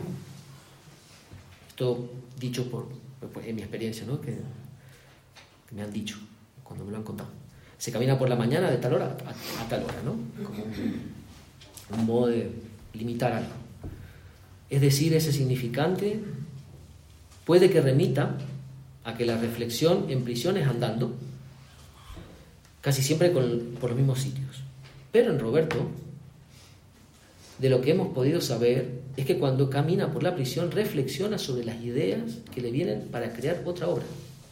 Esto dicho por, pues, en mi experiencia, ¿no? que, que me han dicho cuando me lo han contado. Se camina por la mañana de tal hora a, a tal hora, ¿no? Como un, un modo de limitar algo. Es decir, ese significante puede que remita a que la reflexión en prisión es andando, casi siempre con, por los mismos sitios. Pero en Roberto, de lo que hemos podido saber, es que cuando camina por la prisión reflexiona sobre las ideas que le vienen para crear otra obra.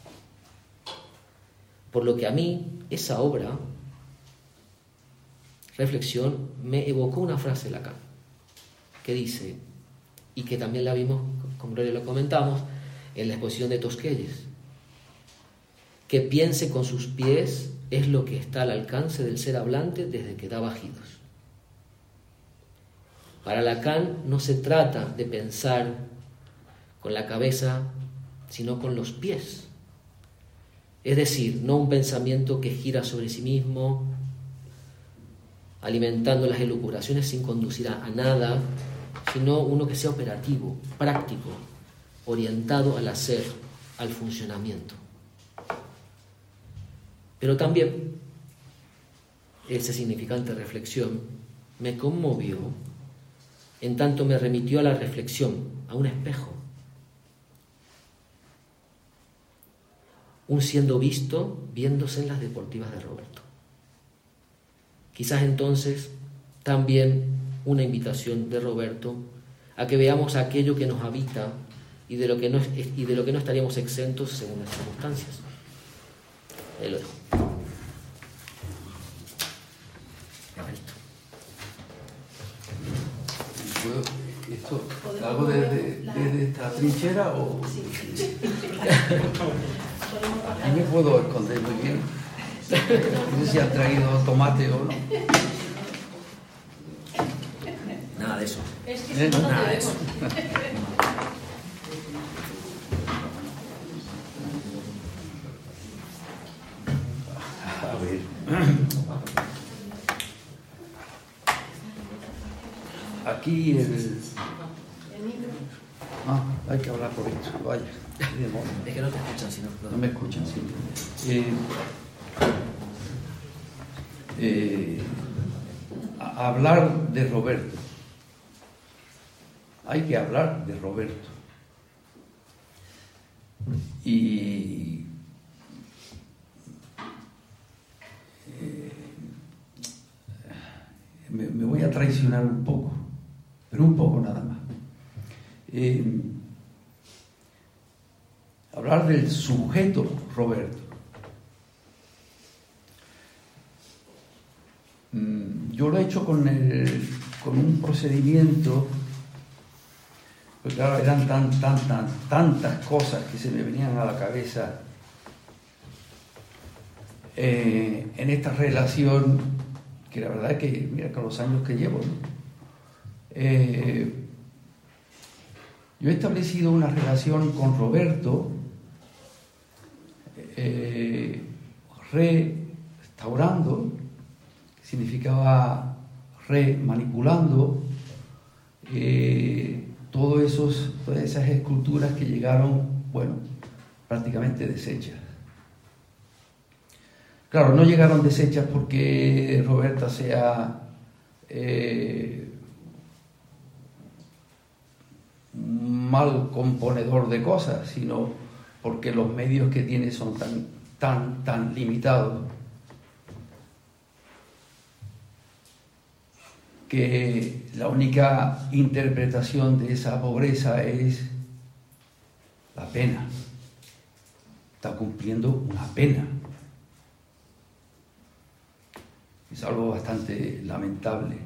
Por lo que a mí, esa obra, reflexión, me evocó una frase de Lacan, que dice, y que también la vimos, con Gloria lo comentamos, en la exposición de Tosquelles, que piense con sus pies es lo que está al alcance del ser hablante desde que da bajidos. Para Lacan no se trata de pensar con la cabeza, sino con los pies. Es decir, no un pensamiento que gira sobre sí mismo, alimentando las elucubraciones sin conducir a nada, sino uno que sea operativo, práctico, orientado al hacer, al funcionamiento. Pero también esa significante reflexión me conmovió en tanto me remitió a la reflexión, a un espejo. Un siendo visto viéndose en las deportivas de Roberto. Quizás entonces también una invitación de Roberto a que veamos aquello que nos habita y de lo que no, y de lo que no estaríamos exentos según las circunstancias. Ahí lo dejo. ¿Esto algo desde, desde esta trinchera o...? Aquí me puedo esconder muy bien. No sé si han traído tomate o no. Nada de eso. ¿Eh? No, nada de eso. A ver. Aquí el... Ah, hay que hablar por esto, vaya. Es que no te escuchan, si no... No me escuchan, sí. Eh, eh, a- hablar de Roberto. Hay que hablar de Roberto. Y... eh, me, me voy a traicionar un poco, pero un poco nada más. Eh, hablar del sujeto Roberto. Mm, yo lo he hecho con, el, con un procedimiento, porque claro, eran tan, tan, tan, tantas cosas que se me venían a la cabeza eh, en esta relación, que la verdad es que, mira, con los años que llevo, ¿no? eh, yo he establecido una relación con Roberto eh, re restaurando, que significaba remanipulando eh, todos esos, todas esas esculturas que llegaron, bueno, prácticamente deshechas. Claro, no llegaron deshechas porque Roberta sea eh, un mal componedor de cosas, sino porque los medios que tiene son tan, tan, tan limitados que la única interpretación de esa pobreza es la pena. Está cumpliendo una pena. Es algo bastante lamentable.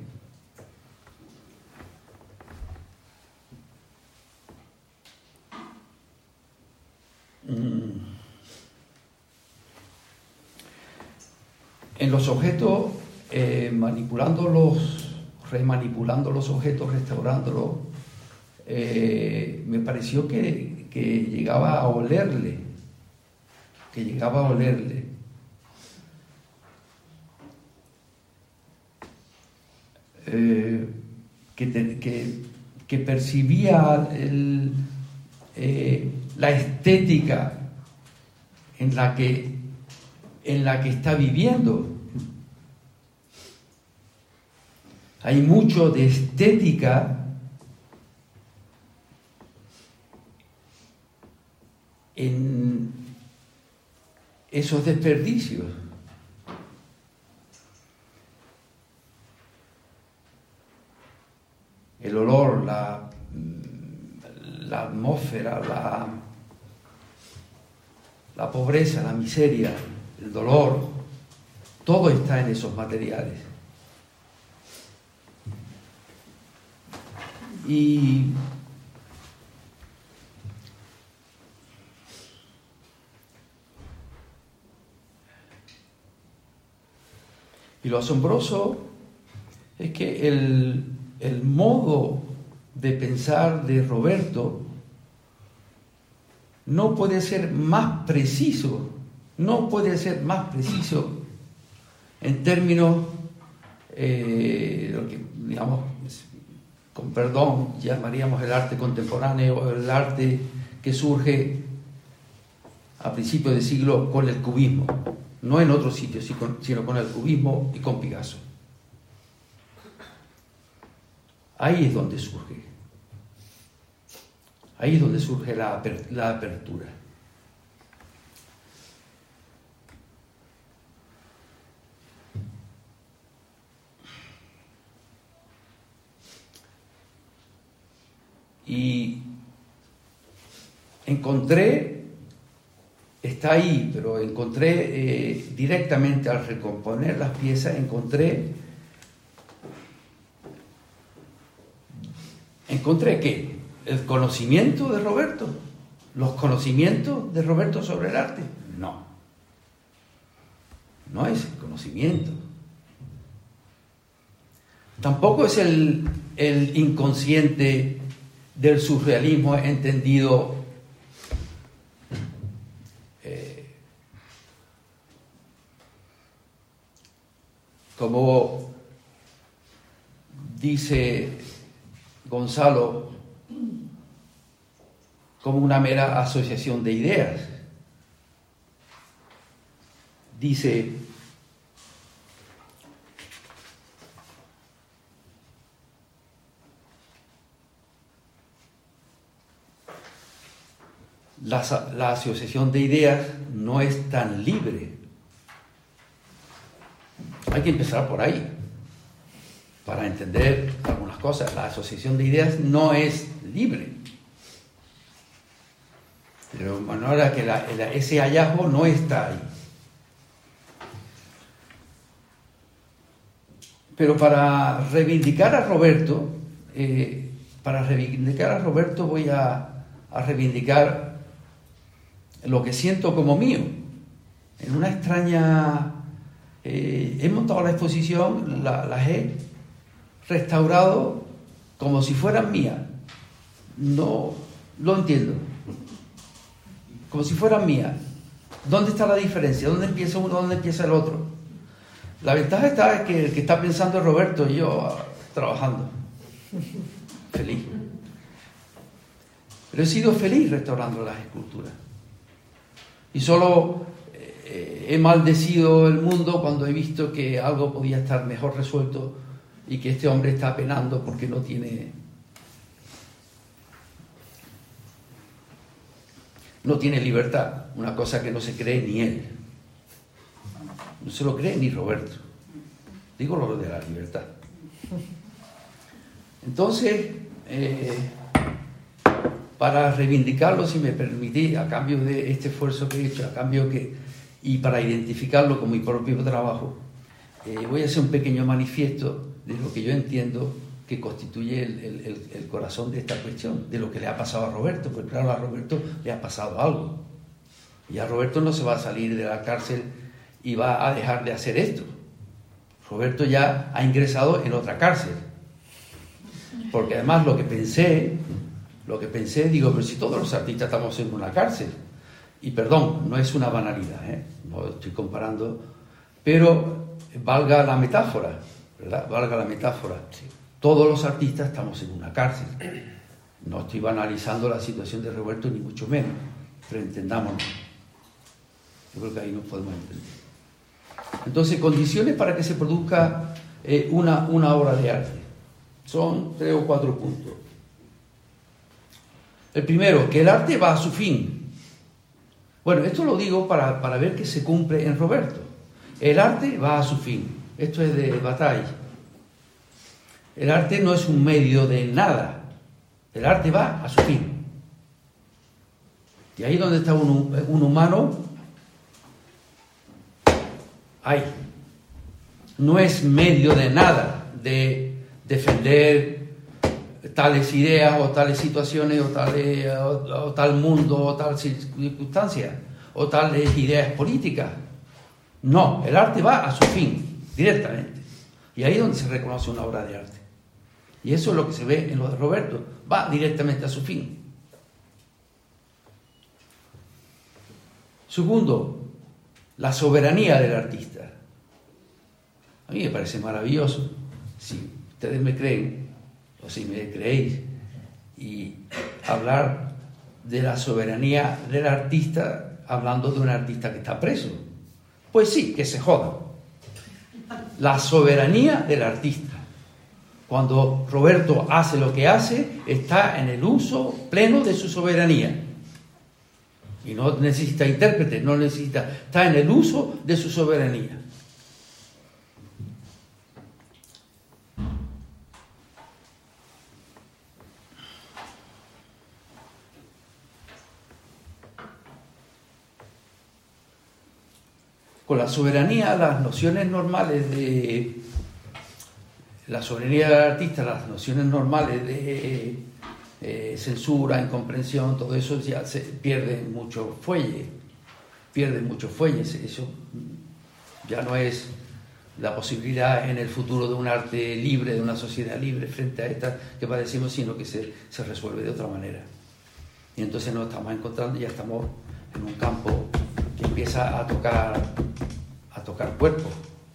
En los objetos, eh, manipulándolos, remanipulando los objetos, restaurándolos, eh, me pareció que, que llegaba a olerle, que llegaba a olerle. Eh, que, te, que, que percibía el, eh, la estética en la que, en la que está viviendo. Hay mucho de estética en esos desperdicios. El olor, la, la atmósfera, la, la pobreza, la miseria, el dolor, todo está en esos materiales. Y y lo asombroso es que el El modo de pensar de Roberto no puede ser más preciso, no puede ser más preciso en términos, eh, lo que, digamos, con perdón, llamaríamos el arte contemporáneo o el arte que surge a principios del siglo con el cubismo, no en otros sitios, sino con el cubismo y con Picasso. Ahí es donde surge. Ahí es donde surge la, la apertura. Y encontré, está ahí, pero encontré eh, directamente al recomponer las piezas, encontré Encontré que el conocimiento de Roberto, los conocimientos de Roberto sobre el arte, no. No es el conocimiento. Tampoco es el, el inconsciente del surrealismo entendido eh, como dice Gonzalo, como una mera asociación de ideas. Dice, la, la asociación de ideas no es tan libre. Hay que empezar por ahí para entender algunas cosas. La asociación de ideas no es libre. Pero bueno, ahora que la, la, ese hallazgo no está ahí. Pero para reivindicar a Roberto, eh, para reivindicar a Roberto voy a, a reivindicar lo que siento como mío. En una extraña... Eh, he montado la exposición, la, las he restaurado como si fueran mías. No lo entiendo. Como si fueran mías. ¿Dónde está la diferencia? ¿Dónde empieza uno? ¿Dónde empieza el otro? La ventaja está es que el que está pensando es Roberto y yo ah, trabajando. Feliz. Pero he sido feliz restaurando las esculturas. Y solo eh, he maldecido el mundo cuando he visto que algo podía estar mejor resuelto y que este hombre está penando porque no tiene no tiene libertad, una cosa que no se cree ni él. No se lo cree ni Roberto. Digo lo de la libertad. Entonces, eh, para reivindicarlo, si me permitís, a cambio de este esfuerzo que he hecho, a cambio que, y para identificarlo con mi propio trabajo, eh, voy a hacer un pequeño manifiesto de lo que yo entiendo que constituye el, el, el, el corazón de esta cuestión, de lo que le ha pasado a Roberto, porque claro, a Roberto le ha pasado algo. Y a Roberto no se va a salir de la cárcel y va a dejar de hacer esto. Roberto ya ha ingresado en otra cárcel. Porque además lo que pensé, lo que pensé, digo, pero si todos los artistas estamos en una cárcel, y perdón, no es una banalidad, ¿eh? No estoy comparando, pero valga la metáfora, ¿verdad? Valga la metáfora. Sí. Todos los artistas estamos en una cárcel. No estoy banalizando la situación de Roberto, ni mucho menos, pero entendámonos. Yo creo que ahí nos podemos entender. Entonces, condiciones para que se produzca eh, una, una obra de arte. Son tres o cuatro puntos. El primero, que el arte va a su fin. Bueno, esto lo digo para, para ver que se cumple en Roberto. El arte va a su fin. Esto es de Bataille. El arte no es un medio de nada. El arte va a su fin. Y ahí donde está un, un humano, ahí. No es medio de nada de defender tales ideas o tales situaciones o, tales, o, o tal mundo o tal circunstancia o tales ideas políticas. No, el arte va a su fin, directamente. Y ahí es donde se reconoce una obra de arte. Y eso es lo que se ve en lo de Roberto, va directamente a su fin. Segundo, la soberanía del artista. A mí me parece maravilloso, si ustedes me creen, o si me creéis, y hablar de la soberanía del artista hablando de un artista que está preso. Pues sí, que se joda. La soberanía del artista. Cuando Roberto hace lo que hace, está en el uso pleno de su soberanía. Y no necesita intérprete, no necesita, está en el uso de su soberanía. Con la soberanía, las nociones normales de la soberanía del artista, las nociones normales de eh, censura, incomprensión, todo eso ya se pierde mucho fuelle, pierde mucho fuelle. Eso ya no es la posibilidad en el futuro de un arte libre, de una sociedad libre frente a esta que padecemos, sino que se, se resuelve de otra manera. Y entonces nos estamos encontrando, ya estamos en un campo que empieza a tocar a tocar cuerpo.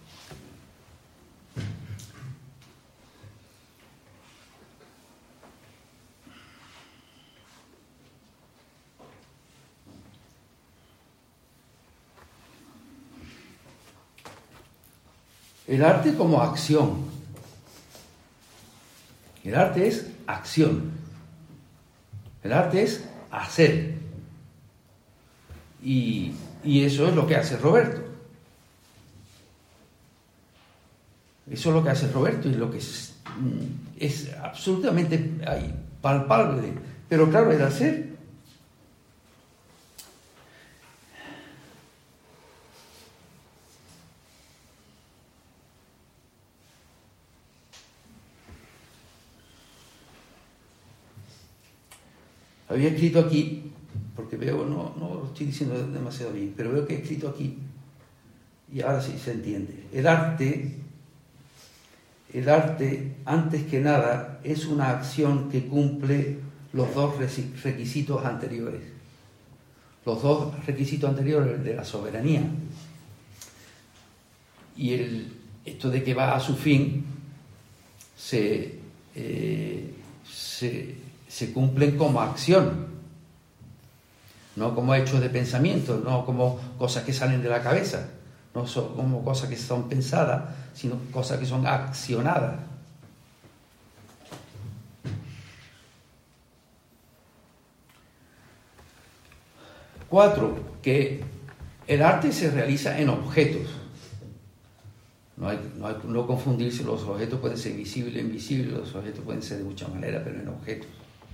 El arte como acción. El arte es acción. El arte es hacer. Y, y eso es lo que hace Roberto. Eso es lo que hace Roberto y lo que es, es absolutamente ay, palpable. Pero claro, el hacer. Había escrito aquí, porque veo, no, no lo estoy diciendo demasiado bien, pero veo que he escrito aquí, y ahora sí se entiende. El arte, el arte, antes que nada, es una acción que cumple los dos requisitos anteriores. Los dos requisitos anteriores de la soberanía. y el, esto de que va a su fin se, eh, se, se cumplen como acción, no como hechos de pensamiento, no como cosas que salen de la cabeza, no son como cosas que son pensadas, sino cosas que son accionadas. Cuatro, que el arte se realiza en objetos. No hay, no hay no confundirse, los objetos pueden ser visibles e invisibles, los objetos pueden ser de muchas maneras, pero en objetos.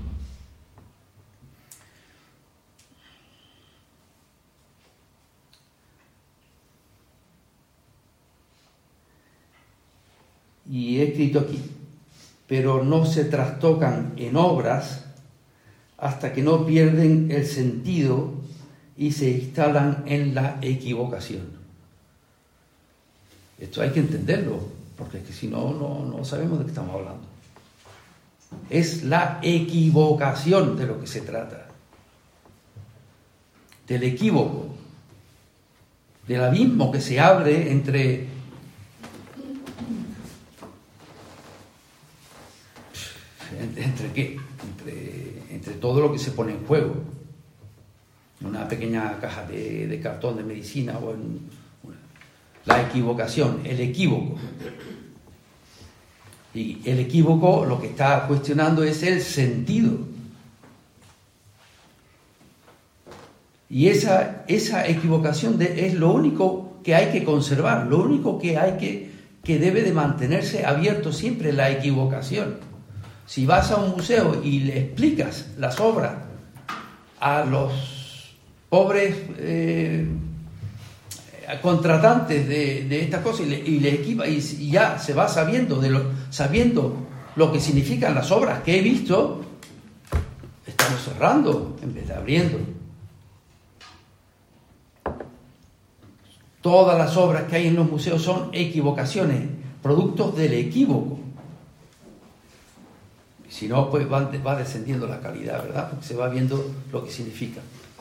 Y he escrito aquí, pero no se trastocan en obras hasta que no pierden el sentido y se instalan en la equivocación. Esto hay que entenderlo, porque es que si no, no, no sabemos de qué estamos hablando. Es la equivocación de lo que se trata, del equívoco, del abismo que se abre entre ¿Entre qué? Entre, entre todo lo que se pone en juego. Una pequeña caja de, de cartón de medicina o en una, la equivocación, el equívoco. Y el equívoco lo que está cuestionando es el sentido. Y esa, esa equivocación de, es lo único que hay que conservar, lo único que hay que, que debe de mantenerse abierto siempre, la equivocación. Si vas a un museo y le explicas las obras a los pobres eh, contratantes de, de estas cosas y le, y le equipa, y, y ya se va sabiendo, de lo, sabiendo lo que significan las obras que he visto, estamos cerrando en vez de abriendo. Todas las obras que hay en los museos son equivocaciones, productos del equívoco. Si no, pues va, va descendiendo la calidad, ¿verdad? Porque se va viendo lo que significa.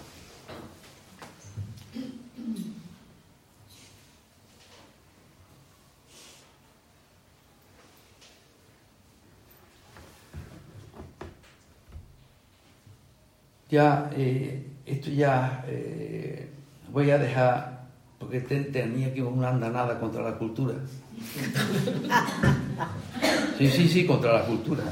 Ya, eh, esto ya eh, voy a dejar, porque tenía aquí una andanada contra la cultura. Sí, sí, sí, contra la cultura.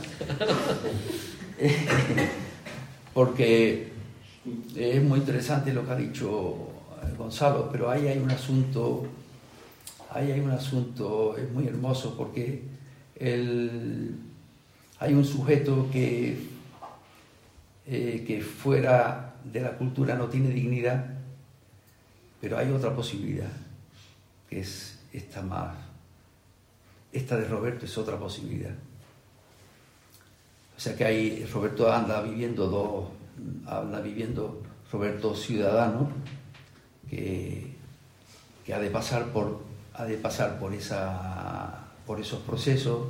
Porque es muy interesante lo que ha dicho Gonzalo, pero ahí hay un asunto, ahí hay un asunto, es muy hermoso, porque el, hay un sujeto que, eh, que fuera de la cultura no tiene dignidad, pero hay otra posibilidad, que es esta más. Esta de Roberto es otra posibilidad. O sea que ahí Roberto anda viviendo dos, anda viviendo Roberto ciudadano, que, que ha de pasar por, ha de pasar por esa, por esos procesos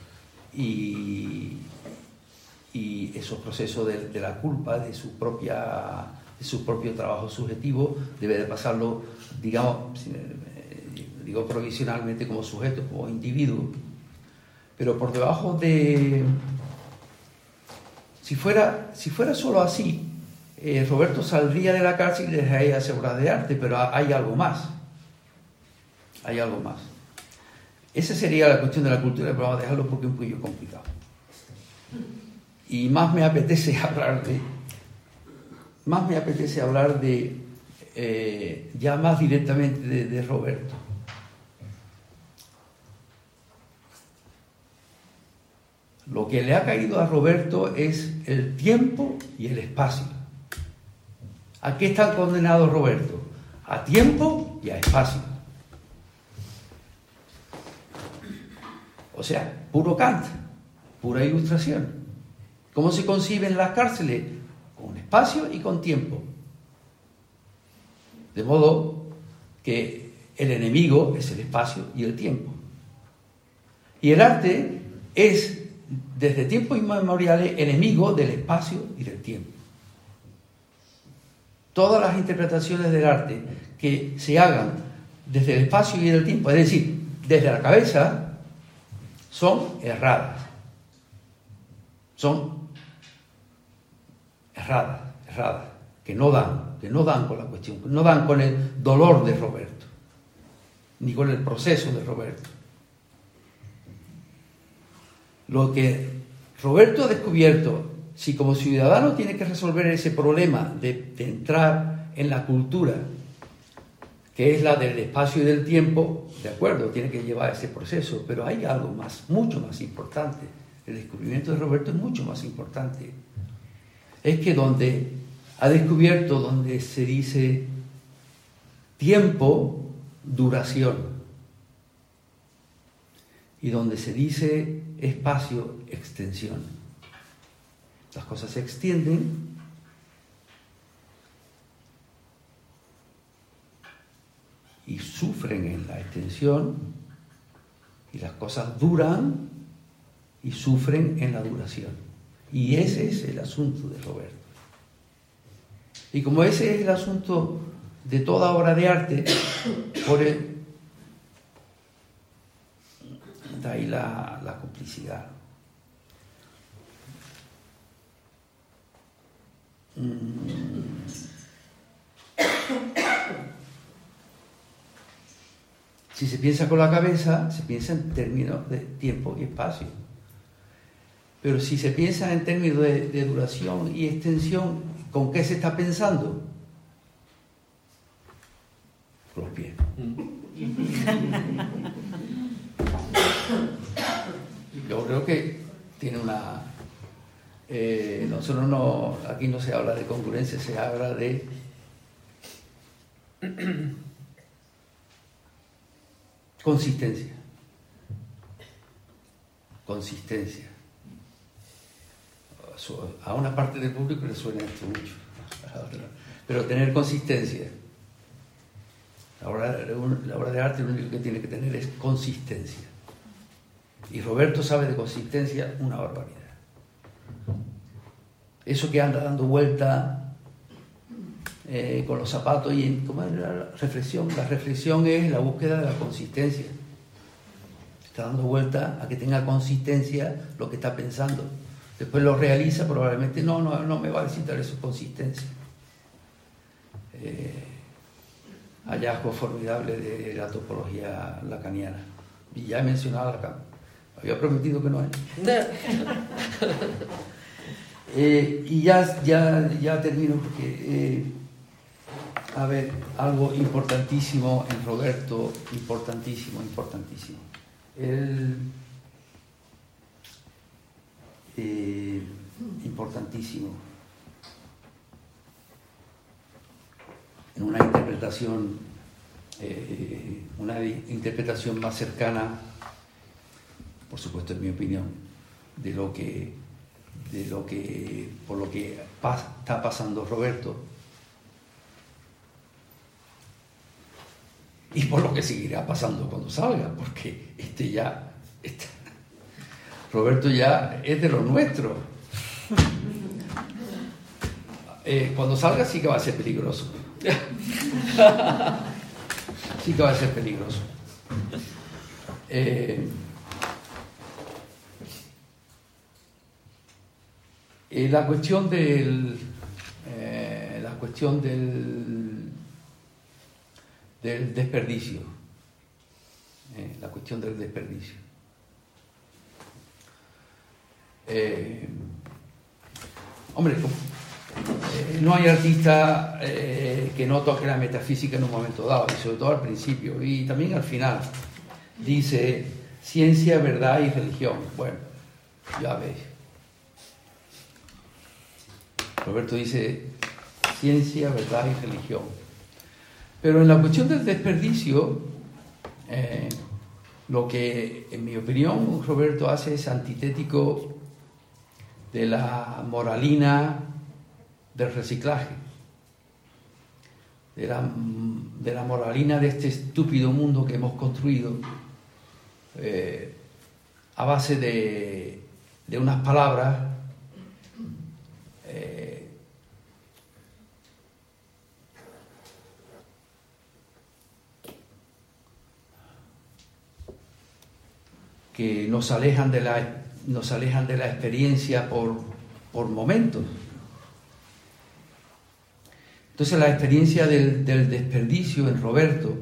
y, y esos procesos de, de la culpa, de su propia, de su propio trabajo subjetivo, debe de pasarlo, digamos, digo provisionalmente como sujeto, como individuo, pero por debajo de... Si fuera, si fuera solo así, eh, Roberto saldría de la cárcel y dejaría las obras de arte, pero hay algo más. Hay algo más. Esa sería la cuestión de la cultura, pero vamos a dejarlo porque es un poquillo complicado. Y más me apetece hablar de... Más me apetece hablar de... Eh, ya más directamente de, de Roberto. Lo que le ha caído a Roberto es el tiempo y el espacio. ¿A qué está condenado Roberto? A tiempo y a espacio. O sea, puro Kant, pura ilustración. ¿Cómo se conciben las cárceles? Con espacio y con tiempo. De modo que el enemigo es el espacio y el tiempo. Y el arte es, desde tiempos inmemoriales, enemigo del espacio y del tiempo. Todas las interpretaciones del arte que se hagan desde el espacio y el tiempo, es decir, desde la cabeza, son erradas. Son erradas, erradas, que no dan, que no dan con la cuestión, que no dan con el dolor de Roberto, ni con el proceso de Roberto. Lo que Roberto ha descubierto, si como ciudadano tiene que resolver ese problema de, de entrar en la cultura, que es la del espacio y del tiempo, de acuerdo, tiene que llevar ese proceso, pero hay algo más, mucho más importante. El descubrimiento de Roberto es mucho más importante. Es que donde ha descubierto, donde se dice tiempo, duración, y donde se dice espacio, extensión. Las cosas se extienden y sufren en la extensión, y las cosas duran y sufren en la duración. Y ese es el asunto de Roberto. Y como ese es el asunto de toda obra de arte, por el, de ahí la, la complicidad. Si se piensa con la cabeza, se piensa en términos de tiempo y espacio. Pero si se piensa en términos de, de duración y extensión, ¿con qué se está pensando? Con los pies. Yo creo que tiene una... Eh, nosotros no, aquí no se habla de congruencia, se habla de consistencia. Consistencia. A una parte del público le suena esto mucho, pero tener consistencia. La obra, la obra de arte lo único que tiene que tener es consistencia. Y Roberto sabe de consistencia una barbaridad. Eso que anda dando vuelta eh, con los zapatos y en, ¿cómo es la reflexión? La reflexión es la búsqueda de la consistencia. Está dando vuelta a que tenga consistencia lo que está pensando. Después lo realiza, probablemente no, no, no me va a necesitar eso, consistencia. Eh, hallazgo formidable de la topología lacaniana. Y ya he mencionado Lacan. Había prometido que no hay. Eh, y ya, ya, ya termino porque, eh, a ver, algo importantísimo en Roberto, importantísimo, importantísimo. Él, eh, importantísimo, en una interpretación, eh, una interpretación más cercana, por supuesto en mi opinión, de lo que de lo que, por lo que pas, está pasando Roberto y por lo que seguirá pasando cuando salga, porque este ya, este, Roberto ya es de lo nuestro. Eh, cuando salga sí que va a ser peligroso. Sí que va a ser peligroso. Eh, Eh, la cuestión del eh, la cuestión del del desperdicio eh, la cuestión del desperdicio eh, hombre eh, no hay artista eh, que no toque la metafísica en un momento dado, y sobre todo al principio y también al final. Dice ciencia, verdad y religión. Bueno, ya veis, Roberto dice ciencia, verdad y religión. Pero en la cuestión del desperdicio, eh, lo que, en mi opinión, Roberto hace es antitético de la moralina del reciclaje, de la, de la moralina de este estúpido mundo que hemos construido eh, a base de, de unas palabras eh, que nos alejan de la, nos alejan de la experiencia por, por momentos. Entonces la experiencia del, del desperdicio en Roberto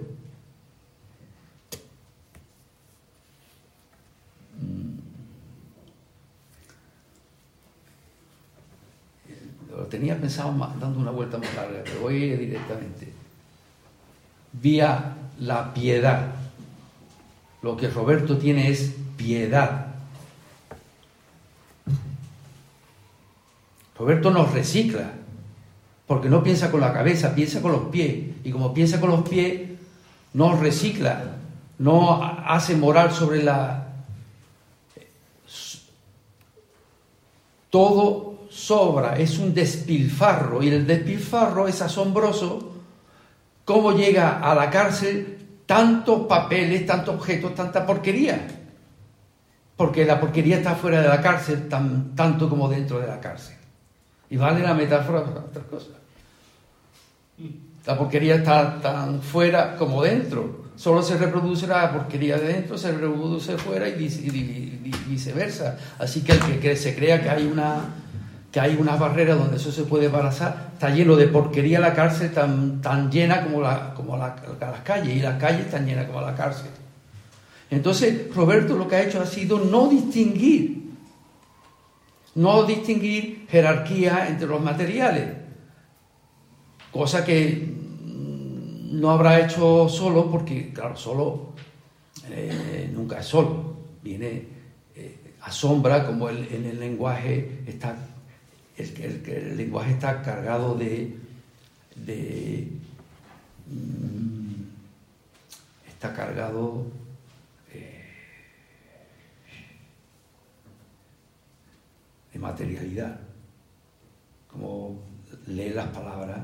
lo tenía pensado más, dando una vuelta más larga, pero voy a ir directamente. Vía la piedad. Lo que Roberto tiene es piedad. Roberto nos recicla, porque no piensa con la cabeza, piensa con los pies. Y como piensa con los pies, nos recicla, no hace moral sobre la... Todo sobra, es un despilfarro, y el despilfarro es asombroso. ¿Cómo llega a la cárcel tantos papeles, tantos objetos, tanta porquería? Porque la porquería está fuera de la cárcel tan, tanto como dentro de la cárcel. Y vale la metáfora para otras cosas. La porquería está tan fuera como dentro. Solo se reproduce la porquería de dentro, se reproduce fuera y viceversa. Así que el que se crea que hay una... que hay una barrera donde eso se puede balanzar, está lleno de porquería la cárcel, tan, tan llena como, la, como la, las calles, y las calles están llenas como la cárcel. Entonces Roberto lo que ha hecho ha sido no distinguir, no distinguir jerarquía entre los materiales, cosa que no habrá hecho solo, porque claro, solo eh, nunca es solo, viene, eh, asombra como el, en el lenguaje está... El, el, el lenguaje está cargado de, de mm, está cargado eh, de materialidad, como lee las palabras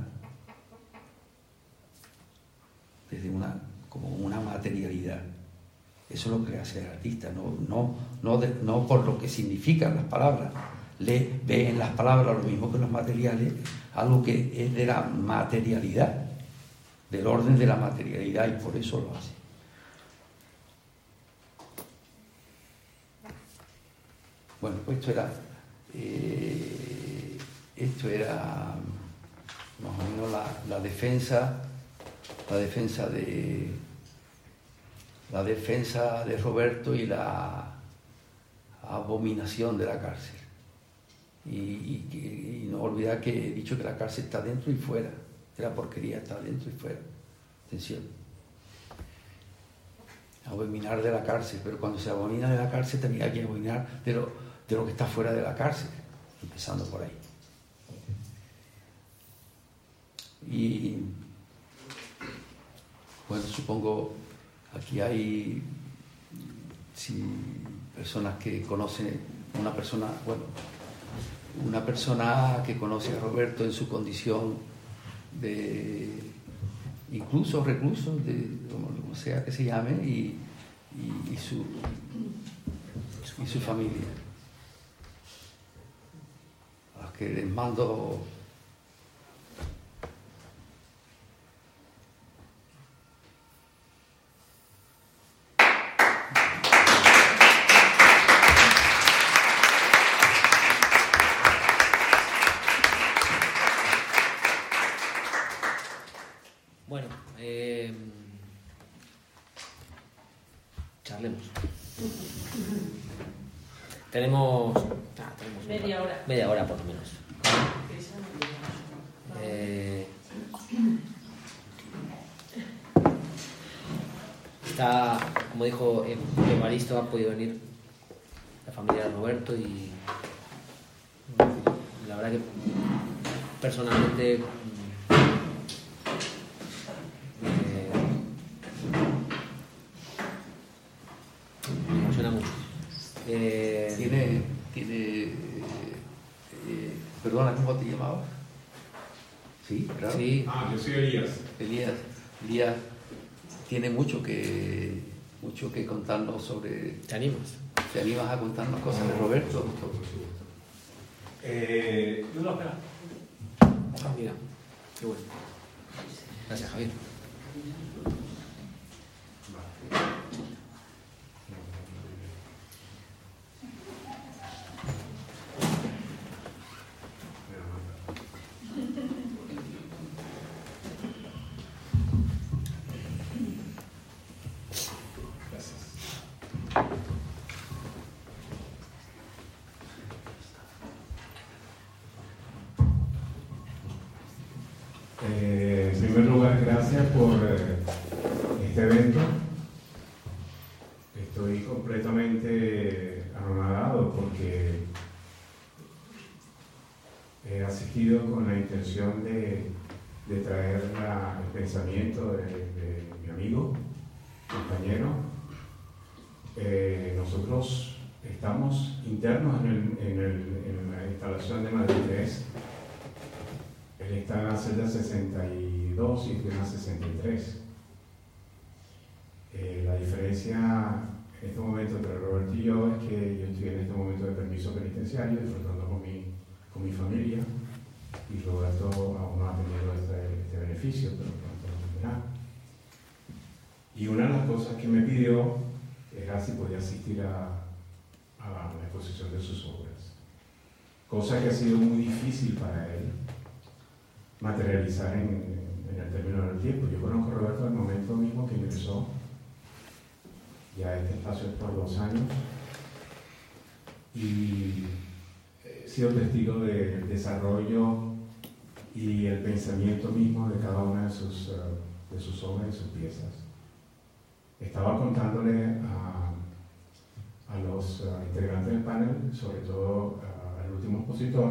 desde una, como una materialidad. Eso es lo que hace el artista, no, no, no, de, no por lo que significan las palabras. Le ve en las palabras lo mismo que en los materiales, algo que es de la materialidad, del orden de la materialidad, y por eso lo hace. Bueno, pues esto era eh, esto era más o menos la, la defensa la defensa de la defensa de Roberto y la abominación de la cárcel. Y, y, y no olvidar que he dicho que la cárcel está dentro y fuera, que la porquería está dentro y fuera. Atención. Abominar de la cárcel, pero cuando se abomina de la cárcel también hay que abominar de lo, de lo que está fuera de la cárcel, empezando por ahí. Y bueno, supongo aquí hay si personas que conocen, una persona, bueno, una persona que conoce a Roberto en su condición de incluso recluso, de como, como sea que se llame, y, y, y, su, y su familia, a los que les mando Bueno, eh, charlemos. Tenemos, ah, tenemos media hora. Media hora por lo menos. Eh, está, como dijo Evaristo, ha podido venir la familia de Roberto y la verdad que personalmente Eh, tiene, tiene eh, eh, perdona, ¿cómo te llamabas? Sí, claro. Sí. Ah, yo soy Elías. Elías, Elías tiene mucho que mucho que contarnos sobre. ¿Te animas? ¿Te animas a contarnos cosas de Roberto? Eh, no, no, espera. Ah, mira, qué bueno. Gracias, Javier. Eh, en primer lugar, gracias por eh, este evento. Estoy completamente anonadado porque he asistido con la intención de, de traer la, el pensamiento de, de mi amigo, compañero. Eh, nosotros estamos internos en, el, en, el, en la instalación de Madrid tres. Él está en la celda sesenta y dos y estoy en la sesenta y tres. Eh, la diferencia en este momento entre Roberto y yo es que yo estoy en este momento de permiso penitenciario, disfrutando con mi, con mi familia, y Roberto aún no ha tenido este, este beneficio, pero pronto lo tendrá. Y una de las cosas que me pidió era si podía asistir a, a la exposición de sus obras, cosa que ha sido muy difícil para él materializar en, en el término del tiempo. Yo conozco a Roberto en el momento mismo que ingresó, ya este espacio es por dos años, y he sido testigo del desarrollo y el pensamiento mismo de cada una de sus, uh, de sus obras y sus piezas. Estaba contándole a, a los uh, integrantes del panel, sobre todo uh, al último expositor,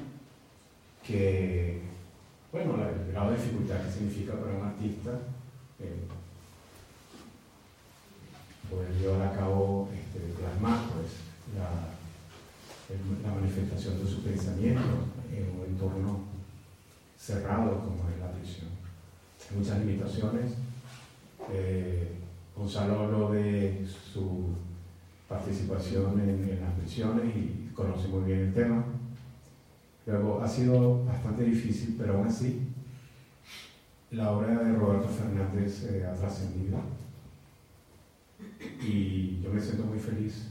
que bueno, el grado de dificultad que significa para un artista eh, poder llevar a cabo, este, plasmar pues, la, el, la manifestación de su pensamiento en un entorno cerrado como es la prisión. Hay muchas limitaciones. Eh, Gonzalo habló de su participación en, en las prisiones y conoce muy bien el tema. Luego, ha sido bastante difícil, pero aún así, la obra de Roberto Fernández eh, ha trascendido. Y yo me siento muy feliz.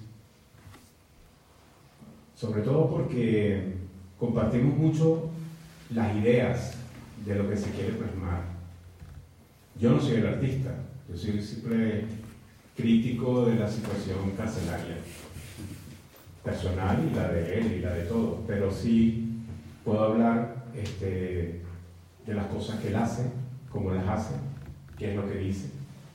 Sobre todo porque compartimos mucho las ideas de lo que se quiere plasmar. Yo no soy el artista, yo soy el simple crítico de la situación carcelaria, personal y la de él y la de todos, pero sí puedo hablar este, de las cosas que él hace, cómo las hace, qué es lo que dice.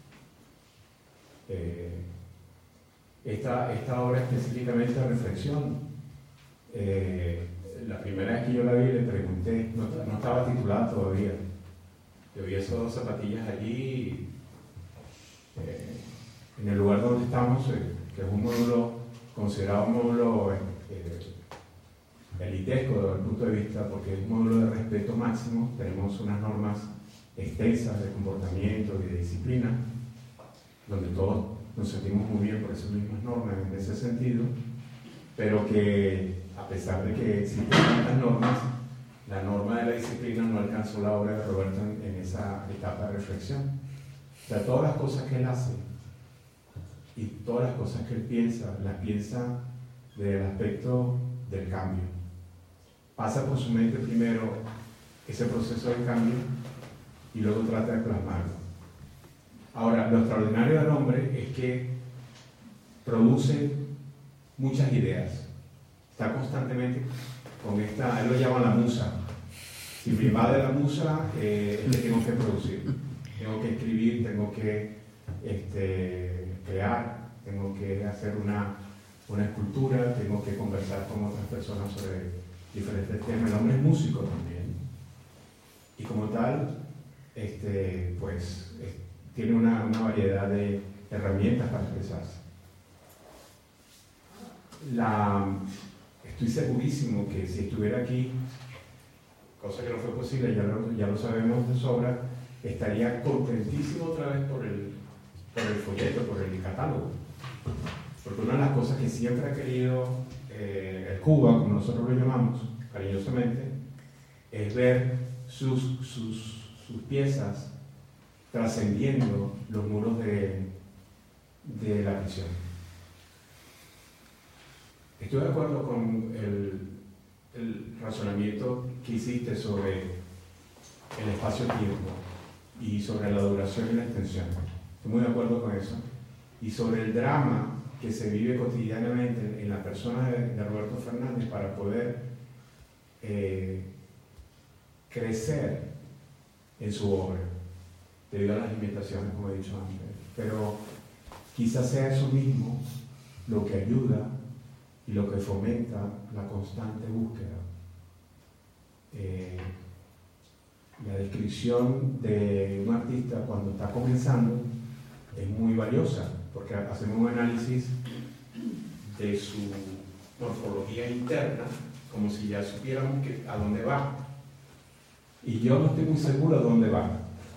Eh, esta, esta obra específicamente de reflexión, eh, la primera vez que yo la vi le pregunté, no, no estaba titulada todavía, yo vi esas dos zapatillas allí, eh, en el lugar donde estamos, eh, que es un módulo, considerado un módulo eh, elitesco desde el punto de vista, porque es un módulo de respeto máximo, tenemos unas normas extensas de comportamiento y de disciplina, donde todos nos sentimos muy bien por esas mismas normas en ese sentido, pero que a pesar de que existen tantas normas, la norma de la disciplina no alcanzó la obra de Roberto en, en esa etapa de reflexión. O sea, todas las cosas que él hace y todas las cosas que él piensa, las piensa desde el aspecto del cambio. Pasa por su mente primero ese proceso de cambio y luego trata de plasmarlo. Ahora, lo extraordinario del hombre es que produce muchas ideas. Está constantemente con esta, él lo llama la musa. Si me invade la musa, eh, es que tengo que producir. Tengo que escribir, tengo que este, crear, tengo que hacer una, una escultura, tengo que conversar con otras personas sobre diferentes temas. El hombre es músico también. Y como tal, este, pues, es, tiene una, una variedad de herramientas para expresarse. La, estoy segurísimo que si estuviera aquí, cosa que no fue posible, ya lo, ya lo sabemos de sobra, estaría contentísimo otra vez por el, por el folleto, por el catálogo. Porque una de las cosas que siempre ha querido eh, el Cuba, como nosotros lo llamamos cariñosamente, es ver sus, sus, sus piezas trascendiendo los muros de, de la prisión. Estoy de acuerdo con el, el razonamiento que hiciste sobre el espacio-tiempo y sobre la duración y la extensión. Estoy muy de acuerdo con eso. Y sobre el drama que se vive cotidianamente en, en la persona de, de Roberto Fernández para poder eh, crecer en su obra, debido a las limitaciones, como he dicho antes. Pero quizás sea eso mismo lo que ayuda y lo que fomenta la constante búsqueda. Eh, la descripción de un artista cuando está comenzando es muy valiosa, porque hacemos un análisis de su morfología interna, como si ya supiéramos que, a dónde va. Y yo no estoy muy seguro a dónde va.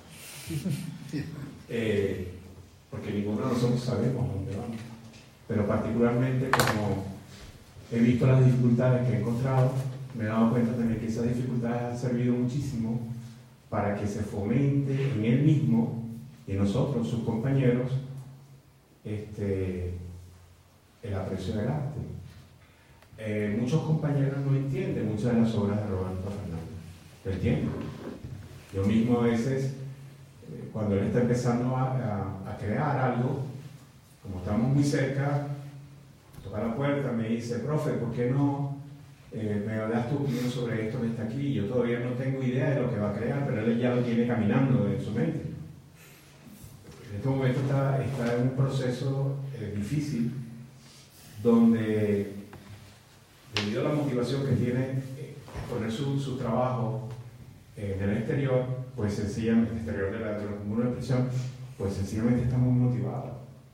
Eh, porque ninguno de nosotros sabemos a dónde vamos. Pero particularmente, como he visto las dificultades que he encontrado, me he dado cuenta también que esas dificultades han servido muchísimo para que se fomente en él mismo y en nosotros, sus compañeros, este, el aprecio del arte. Eh, muchos compañeros no entienden muchas de las obras de Roberto Fernández. Lo entiendo. Yo mismo a veces, eh, cuando él está empezando a, a, a crear algo, como estamos muy cerca, toca la puerta, me dice, profe, ¿por qué no eh, me das tu opinión sobre esto que está aquí? Yo todavía no tengo idea de lo que va a crear, pero él ya lo tiene caminando en su mente. En este momento está, está en un proceso eh, difícil, donde, debido a la motivación que tiene eh, poner su, su trabajo eh, en el exterior, pues sencillamente, el exterior de la, de la comuna de expresión, pues sencillamente está muy motivado.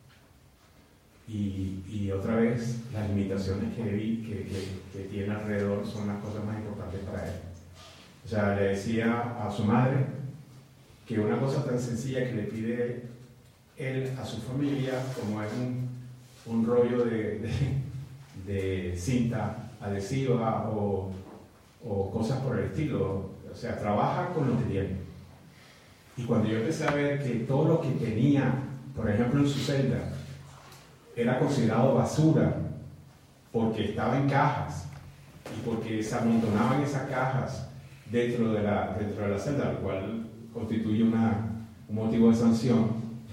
Y, y otra vez, las limitaciones que vi que, que, que tiene alrededor son las cosas más importantes para él. O sea, le decía a su madre que una cosa tan sencilla que le pide él a su familia, como es un, un rollo de, de, de cinta adhesiva o, o cosas por el estilo, o sea, trabaja con lo que tiene. Y cuando yo empecé a ver que todo lo que tenía, por ejemplo en su celda, era considerado basura porque estaba en cajas y porque se amontonaban esas cajas dentro de la, dentro de la celda, lo cual constituye una, un motivo de sanción,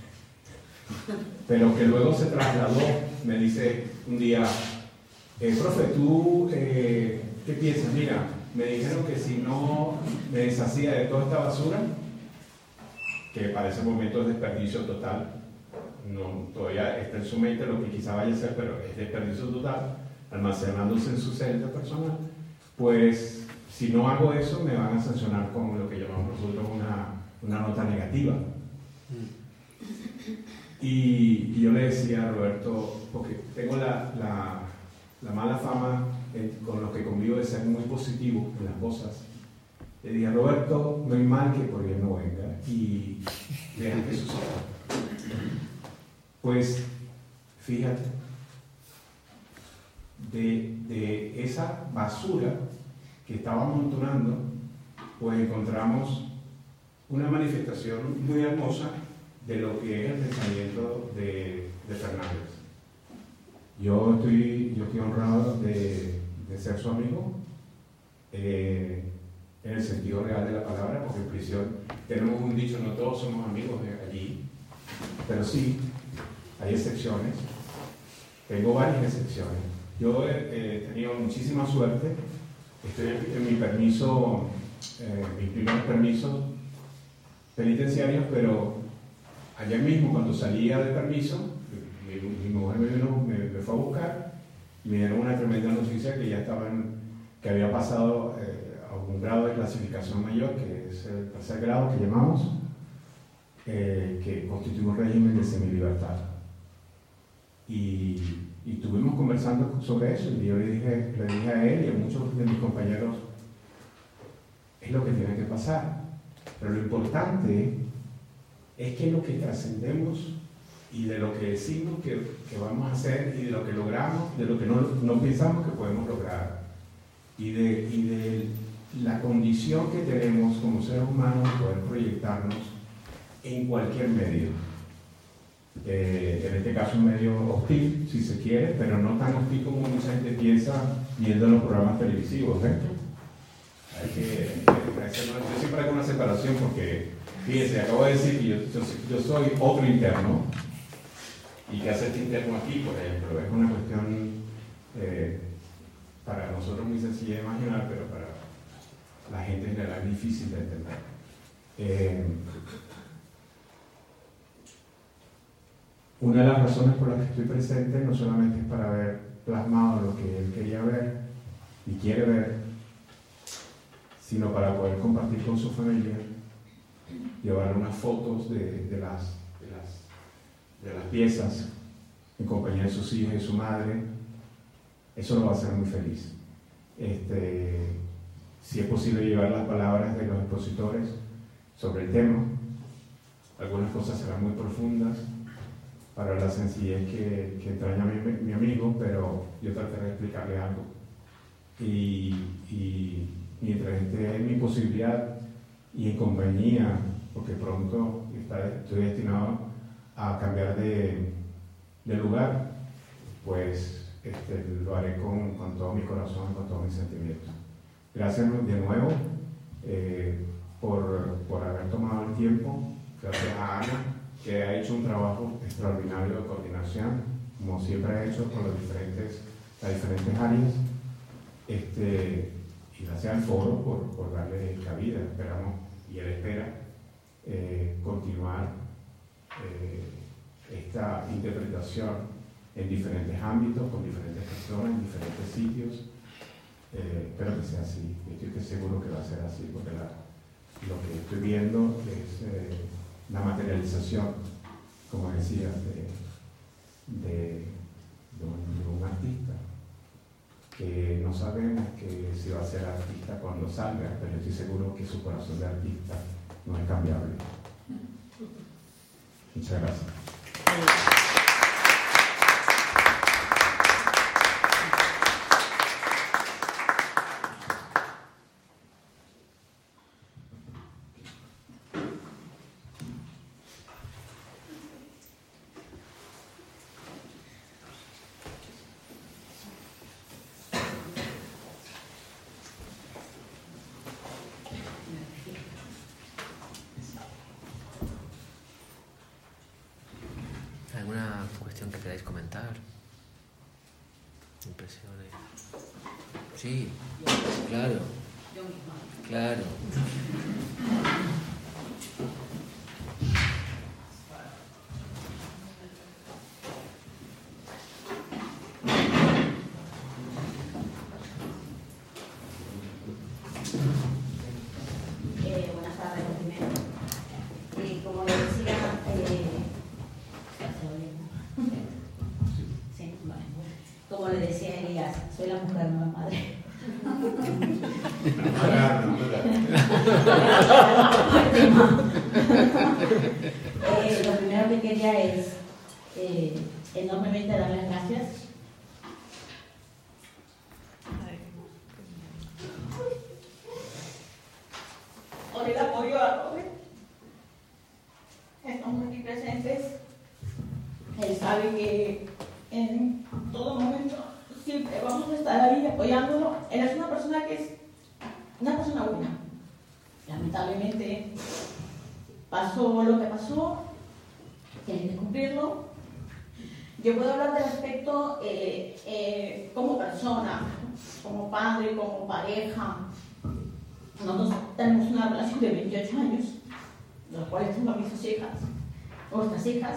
pero que luego se trasladó. Me dice un día, eh, profe, ¿tú eh, qué piensas? Mira, me dijeron que si no me deshacía de toda esta basura, que para ese momento es desperdicio total, no, todavía está en su mente lo que quizá vaya a ser, pero es desperdicio total, almacenándose en su celda personal, pues si no hago eso me van a sancionar con lo que llamamos nosotros una, una nota negativa. Y, y yo le decía a Roberto, porque tengo la, la, la mala fama en, con los que convivo de ser muy positivo en las cosas, le dije, Roberto, no hay mal que por bien no venga, y vean que suceda. Pues, fíjate, de, de esa basura que estaba amontonando, pues encontramos una manifestación muy hermosa de lo que es el pensamiento de, de Fernández. Yo estoy, yo estoy honrado de, de ser su amigo, eh, en el sentido real de la palabra, porque en prisión tenemos un dicho, no todos somos amigos de allí, pero sí, hay excepciones. Tengo varias excepciones. Yo he, he tenido muchísima suerte. Estoy en, en mi permiso, eh, mis primeros permisos penitenciarios, pero ayer mismo, cuando salía de permiso, mi, mi mujer me, vino, me, me fue a buscar y me dieron una tremenda noticia que ya estaban, que había pasado eh, a un grado de clasificación mayor, que es el tercer grado que llamamos, eh, que constituye un régimen de semilibertad. Y, y estuvimos conversando sobre eso, y yo le dije, le dije a él y a muchos de mis compañeros, es lo que tiene que pasar, pero lo importante es que lo que trascendemos y de lo que decimos que, que vamos a hacer y de lo que logramos, de lo que no, no pensamos que podemos lograr, y de, y de la condición que tenemos como seres humanos de poder proyectarnos en cualquier medio. Eh, en este caso un medio hostil, si se quiere, pero no tan hostil como mucha gente piensa viendo los programas televisivos, ¿eh? Hay que, yo siempre hago una separación porque, fíjense, acabo de decir que yo, yo, yo soy otro interno ¿Y qué hace este interno aquí, por ejemplo? Es una cuestión eh, para nosotros muy sencilla de imaginar, pero para la gente en general es difícil de entender. Eh, una de las razones por las que estoy presente no solamente es para ver plasmado lo que él quería ver y quiere ver, sino para poder compartir con su familia, llevar unas fotos de, de, las, de, las, de las piezas en compañía de sus hijos y su madre. Eso lo va a hacer muy feliz. Este, si es posible llevar las palabras de los expositores sobre el tema, algunas cosas serán muy profundas para la sencillez que, que entraña mi, mi amigo, pero yo trataré de explicarle algo. Y, y mientras esté en mi posibilidad y en compañía, porque pronto está, estoy destinado a cambiar de, de lugar, pues este, lo haré con, con todo mi corazón, con todos mis sentimientos. Gracias de nuevo eh, por, por haber tomado el tiempo. Gracias a Ana, que ha hecho un trabajo extraordinario de coordinación, como siempre ha hecho con los diferentes, las diferentes áreas. Este, y gracias al foro por, por darle cabida. Esperamos, y él espera, eh, continuar eh, esta interpretación en diferentes ámbitos, con diferentes personas, en diferentes sitios. Eh, espero que sea así. Estoy seguro que va a ser así, porque la, lo que estoy viendo es eh, la materialización, como decía, de, de, de, un, de un artista, que no sabemos que si va a ser artista cuando salga, pero estoy seguro que su corazón de artista no es cambiable. Muchas gracias. ¿Alguna cuestión que queráis comentar? Impresiones. Sí, claro. Claro. Eh, buenas tardes, primero. Y como le decía, eh, sí, vale. Como le decía Elías, soy la mujer, no la madre. eh, lo primero que quería es eh, enormemente darles gracias. Por el apoyo a Robert. Estamos aquí presentes. Él sabe que en todo momento siempre vamos a estar ahí apoyándolo. Él es una persona que es una persona buena. Lamentablemente pasó lo que pasó, tiene que cumplirlo. Yo puedo hablar del aspecto eh, eh, como persona, como padre, como pareja. Nosotros tenemos una relación de veintiocho años, de los cuales tengo a mis dos hijas, nuestras hijas.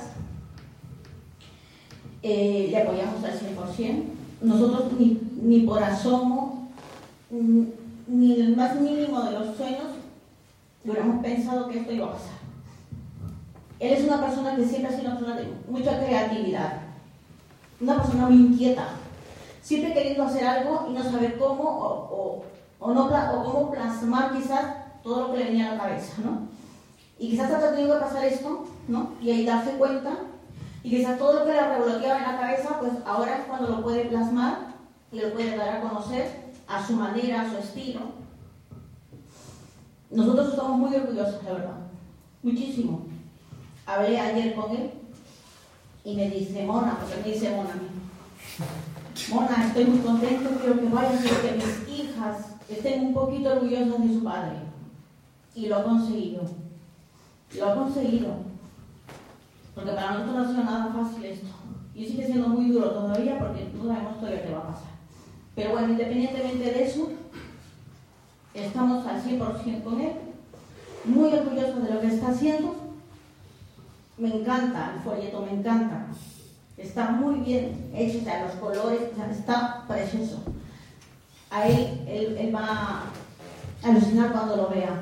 Eh, le apoyamos al cien por ciento. Nosotros ni, ni por asomo, ni el más mínimo de los sueños, hubiéramos pensado que esto iba a pasar. Él es una persona que siempre ha sido una persona de mucha creatividad, una persona muy inquieta, siempre queriendo hacer algo y no saber cómo o, o, o, no, o cómo plasmar quizás todo lo que le venía a la cabeza, ¿no? Y quizás ha tenido que pasar esto, ¿no? Y ahí darse cuenta, y quizás todo lo que le revoloteaba en la cabeza, pues ahora es cuando lo puede plasmar y lo puede dar a conocer a su manera, a su estilo. Nosotros estamos muy orgullosos, la verdad, muchísimo. Hablé ayer con él y me dice, Mona, porque me dice Mona a mí. Mona, estoy muy contento, quiero que vayas y que mis hijas estén un poquito orgullosas de su padre. Y lo ha conseguido. Lo ha conseguido. Porque para nosotros no ha sido nada fácil esto. y sigue siendo muy duro todavía porque no sabemos todavía qué va a pasar. Pero bueno, independientemente de eso, estamos al cien por ciento con él, muy orgullosos de lo que está haciendo. Me encanta el folleto, me encanta. Está muy bien hecho, o sea, los colores, o sea, está precioso. A él, él, él va a alucinar cuando lo vea.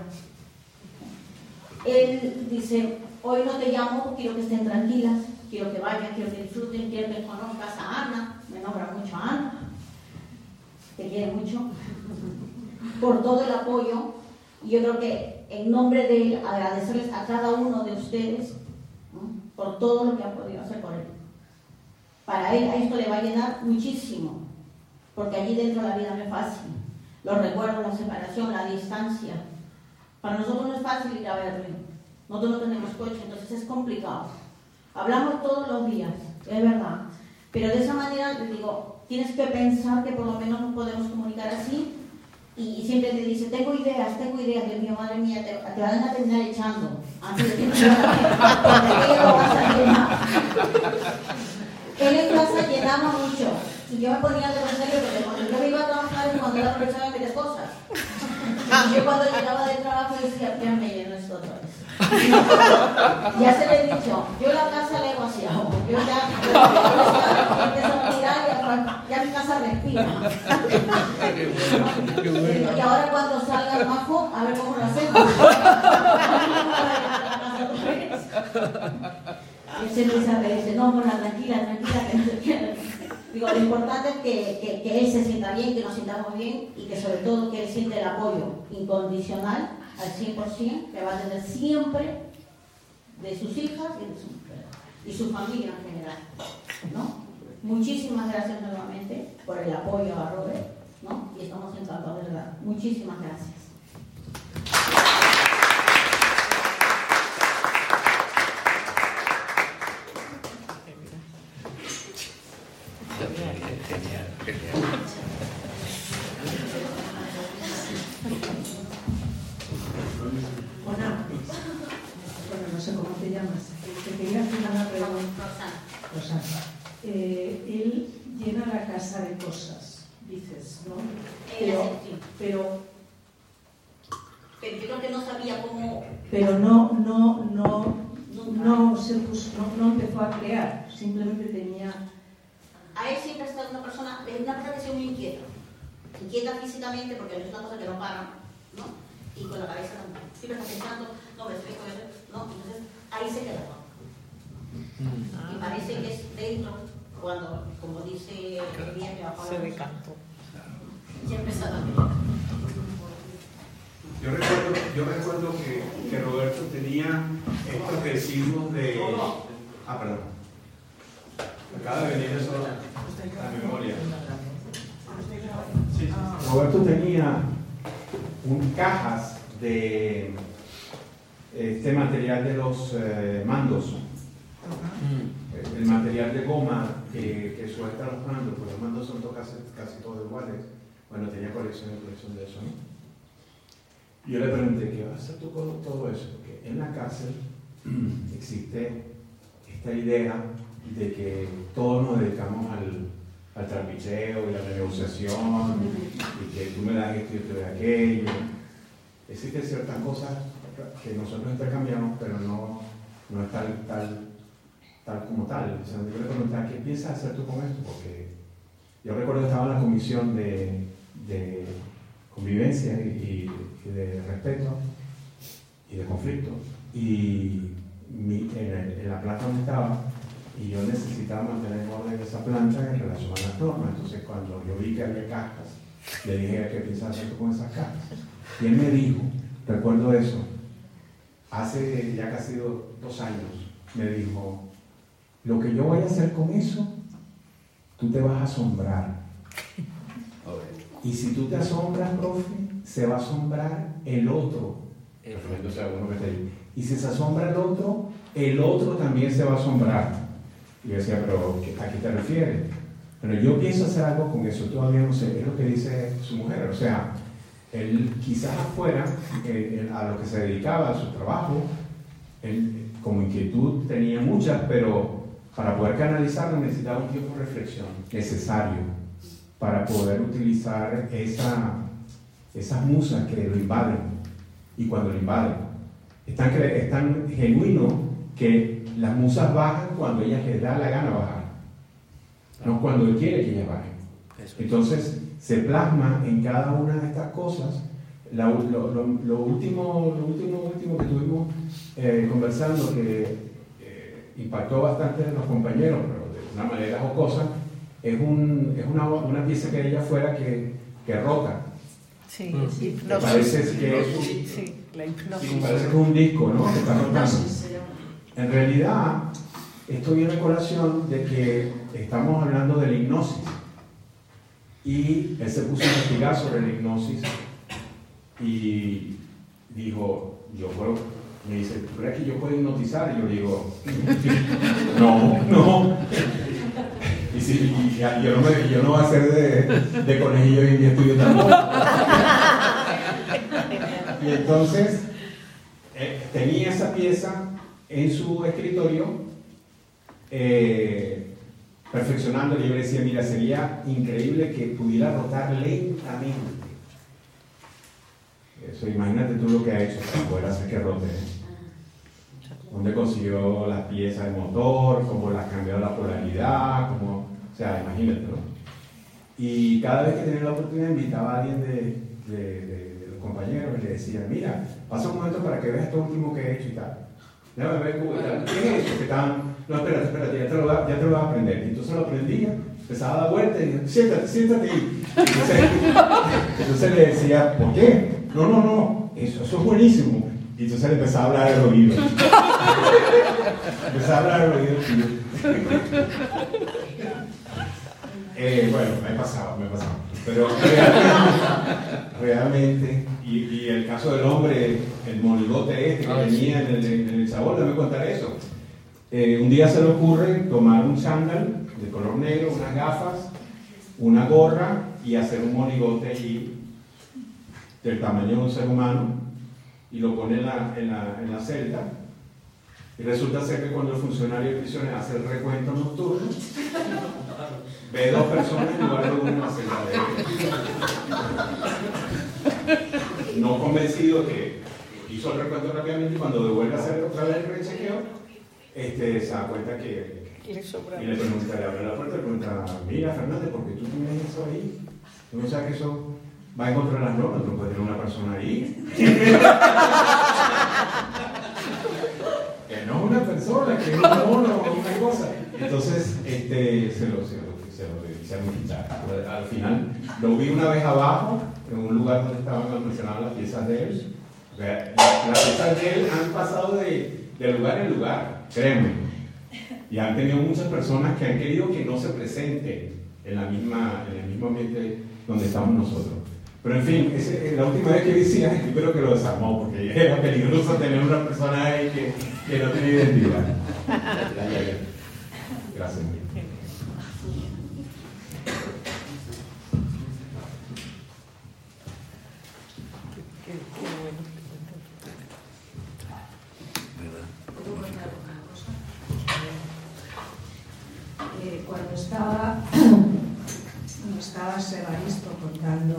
Él dice, hoy no te llamo, quiero que estén tranquilas, quiero que vayan, quiero que disfruten, quiero que conozcas a Ana, me nombra mucho a Ana, te quiere mucho, por todo el apoyo. Y yo creo que en nombre de él, agradecerles a cada uno de ustedes, ¿no?, por todo lo que han podido hacer por él. Para él a esto le va a llenar muchísimo, porque allí dentro la vida no es fácil. Los recuerdos, la separación, la distancia. Para nosotros no es fácil ir a verle. Nosotros no tenemos coche, entonces es complicado. Hablamos todos los días, es verdad. Pero de esa manera, les digo, tienes que pensar que por lo menos nos podemos comunicar así. Y siempre te dice, tengo ideas, tengo ideas. Dios mío, madre mía, te, te van a terminar echando. Antes de que no lo vas a llenar. Él en casa llenaba mucho. Y yo me ponía de serio porque cuando yo me iba a trabajar es cuando él aprovechaba de meter cosas. Y yo cuando llegaba del trabajo decía, ya me lleno esto otra vez. Ya se le he dicho, yo la casa le hago así, yo ya empiezo a mirar y ya mi casa respira. Y ahora cuando salga el bajo, a ver cómo lo hacemos. Y se empieza a reír, dice, no, bueno, tranquila, tranquila, que no se quiere. Digo, lo importante es que, que, que él se sienta bien, que nos sintamos bien y que sobre todo que él siente el apoyo incondicional al cien por ciento que va a tener siempre de sus hijas y de su, y su familia en general, ¿no? Muchísimas gracias nuevamente por el apoyo a Robert, ¿no? Y estamos encantados, de verdad. Muchísimas gracias. Hola, bueno, no sé cómo te llamas. Te quería hacer una pregunta. Rosana. Eh, él llena la casa de cosas, dices, ¿no? Pero, pero, pero yo creo que no sabía cómo. Pero no, no, no, no se puso, no, no empezó a crear, simplemente tenía. A él siempre ha estado una persona, es una persona que ha sido muy inquieta. Inquieta físicamente porque no es una cosa que no para, ¿no? Y con la cabeza también. Siempre está pensando, no, me estoy con eso, ¿no? Entonces ahí se queda todo. Y parece que es dentro, cuando, como dice el día que bajó la luz, siempre está también. Yo recuerdo, yo recuerdo que, que Roberto tenía estos residuos de. Ah, perdón. Acaba de venir eso a la memoria. Sí, sí. Roberto tenía un, cajas de este material de los eh, mandos, uh-huh. el material de goma que, que suelta los mandos, porque los mandos son todos, casi, casi todos iguales. Bueno, tenía colección y colección de eso, ¿no? Y yo le pregunté, ¿qué vas a hacer tú con todo eso? Porque en la cárcel existe esta idea de que todos nos dedicamos al, al trapicheo y a la negociación, y que tú me das esto y yo te doy aquello. Existen ciertas cosas que nosotros intercambiamos, pero no, no es tal, tal, tal como tal. O sea, yo le preguntaba, ¿qué piensas hacer tú con esto? Porque yo recuerdo que estaba en la comisión de, de convivencia y, y de respeto y de conflicto, y mi, en, el, en la planta donde estaba, y yo necesitaba mantener en orden esa planta en relación a las normas. Entonces, cuando yo vi que había cajas, le dije, ¿qué piensas hacer tú con esas cajas? Y él me dijo, recuerdo eso, hace ya casi do, dos años, me dijo, lo que yo voy a hacer con eso, tú te vas a asombrar. Y si tú te asombras, profe, se va a asombrar el otro. O sea, uno que está ahí. Y si se asombra el otro, el otro también se va a asombrar. Y yo decía, pero ¿a qué te refieres? Pero yo pienso hacer algo con eso, todavía no sé, es lo que dice su mujer. O sea, él quizás afuera, eh, a lo que se dedicaba, a su trabajo, él como inquietud tenía muchas, pero para poder canalizarlo necesitaba un tiempo de reflexión necesario para poder utilizar esa, esas musas que lo invaden. Y cuando lo invaden, es tan, es tan genuino que las musas bajan cuando ellas les da la gana bajar, no cuando él quiere que ellas bajen. Entonces se plasma en cada una de estas cosas. La, lo, lo, lo, último, lo último, último que estuvimos eh, conversando, que eh, impactó bastante a los compañeros, pero de una manera jocosa, es, un, es una, una pieza que hay allá afuera que, que rota. Sí, mm. sí. Que parece que es un, sí, la hipnosis. Sí, parece que es un disco, ¿no? Que está rotando. En realidad, esto viene a colación de que estamos hablando de la hipnosis. Y él se puso a investigar sobre la hipnosis y dijo, yo puedo, me dice, ¿tú crees que yo puedo hipnotizar? Y yo digo, no, no. Y, si, y yo, no me, yo no voy a hacer de, de conejillo y estudio tampoco. Y entonces, eh, tenía esa pieza en su escritorio, eh, perfeccionando, y yo le decía, mira, sería increíble que pudiera rotar lentamente. Eso, imagínate tú lo que ha hecho para poder hacer que rote. ¿Dónde consiguió las piezas de motor? ¿Cómo las cambió la polaridad? ¿Cómo? O sea, imagínate, ¿no? Y cada vez que tenía la oportunidad invitaba a alguien de, de, de, de los compañeros y le decía, mira, pasa un momento para que veas esto último que he hecho y tal. Déjame ver cómo, ¿qué es eso que estaban? No, espérate, espérate, ya te lo, ya te lo vas a aprender. Y entonces lo aprendía, empezaba a dar vueltas y decía, siéntate, siéntate. Entonces, entonces le decía, ¿por qué? No, no, no, eso, eso es buenísimo. Y entonces le empezaba a hablar al oído. Empezaba a hablar al oído, tío. Eh, bueno, me he pasado, me he pasado. Pero realmente, realmente y, y el caso del hombre, el monigote este que ah, tenía sí. en, el, en el sabor, déjame contar eso. Eh, un día se le ocurre tomar un chándal de color negro, unas gafas, una gorra y hacer un monigote allí del tamaño de un ser humano y lo pone en la, en la, en la celda. Y resulta ser que cuando el funcionario de prisiones hace el recuento nocturno, ve dos personas en lugar de una en la celda de él. No convencido, que hizo el recuento rápidamente y cuando devuelve a hacer otra vez el rechequeo, este, se da cuenta que, que y le pregunta, le abre la puerta y le pregunta, mira Fernández, ¿por qué tú tienes eso ahí? ¿Tú no sabes que eso va en contra de las normas? No puede tener una persona ahí. Que no es una persona, que es un mono o una cosa. Entonces, este, se lo, se lo, se lo hicieron quitar. Al final, lo vi una vez abajo, en un lugar donde estaban almacenadas las piezas de él. Las piezas de él han pasado de, de lugar en lugar, créeme. Y han tenido muchas personas que han querido que no se presenten en, la misma, en el mismo ambiente donde estamos nosotros. Pero en fin, ese, la última vez que decía, yo creo que lo desarmó, porque era peligroso tener una persona ahí que, que no tenía identidad. Gracias. Cuando estaba, cuando estaba Evaristo contando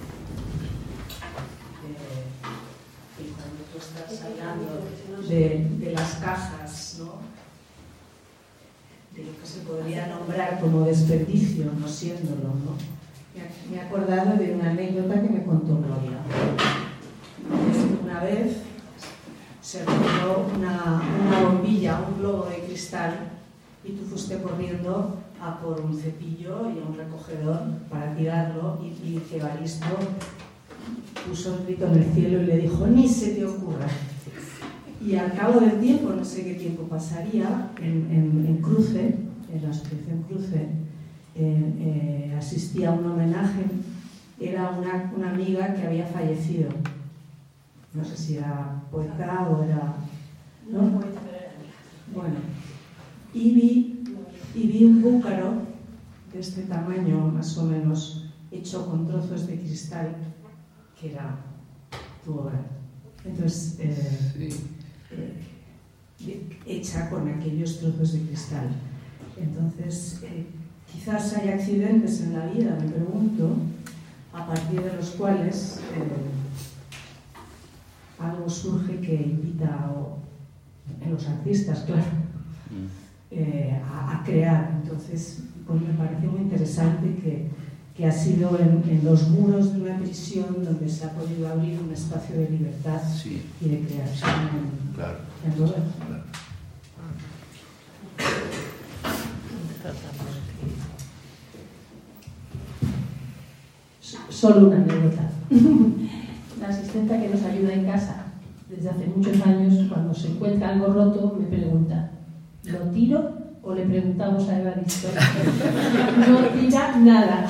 eh, y cuando tú estás hablando de, de las cajas, ¿no? De lo que se podría nombrar como desperdicio, no siéndolo, ¿no? Me he acordado de una anécdota que me contó Gloria. Una vez se rompió una, una bombilla, un globo de cristal, y tú fuiste corriendo a por un cepillo y a un recogedor para tirarlo, y, y que Evaristo puso el grito en el cielo y le dijo, ni se te ocurra. Y al cabo del tiempo, no sé qué tiempo pasaría, en, en, en Cruce, en la asociación Cruce, eh, eh, asistía a un homenaje. Era una, una amiga que había fallecido. No sé si era poeta o era... ¿no? Bueno, y vi, y vi un búcaro de este tamaño, más o menos, hecho con trozos de cristal, que era tu obra. Entonces, eh, sí. eh, hecha con aquellos trozos de cristal. Entonces, eh, quizás hay accidentes en la vida, me pregunto, a partir de los cuales eh, algo surge que invita a, en los artistas, claro, eh, a, a crear. Entonces, pues me parece muy interesante que, que ha sido en, en los muros de una prisión donde se ha podido abrir un espacio de libertad, sí, y de creación en, claro, en Roberto. Claro. Solo una anécdota. La asistenta que nos ayuda en casa desde hace muchos años, cuando se encuentra algo roto, me pregunta: ¿lo tiro o le preguntamos a Evaristo? No tira nada.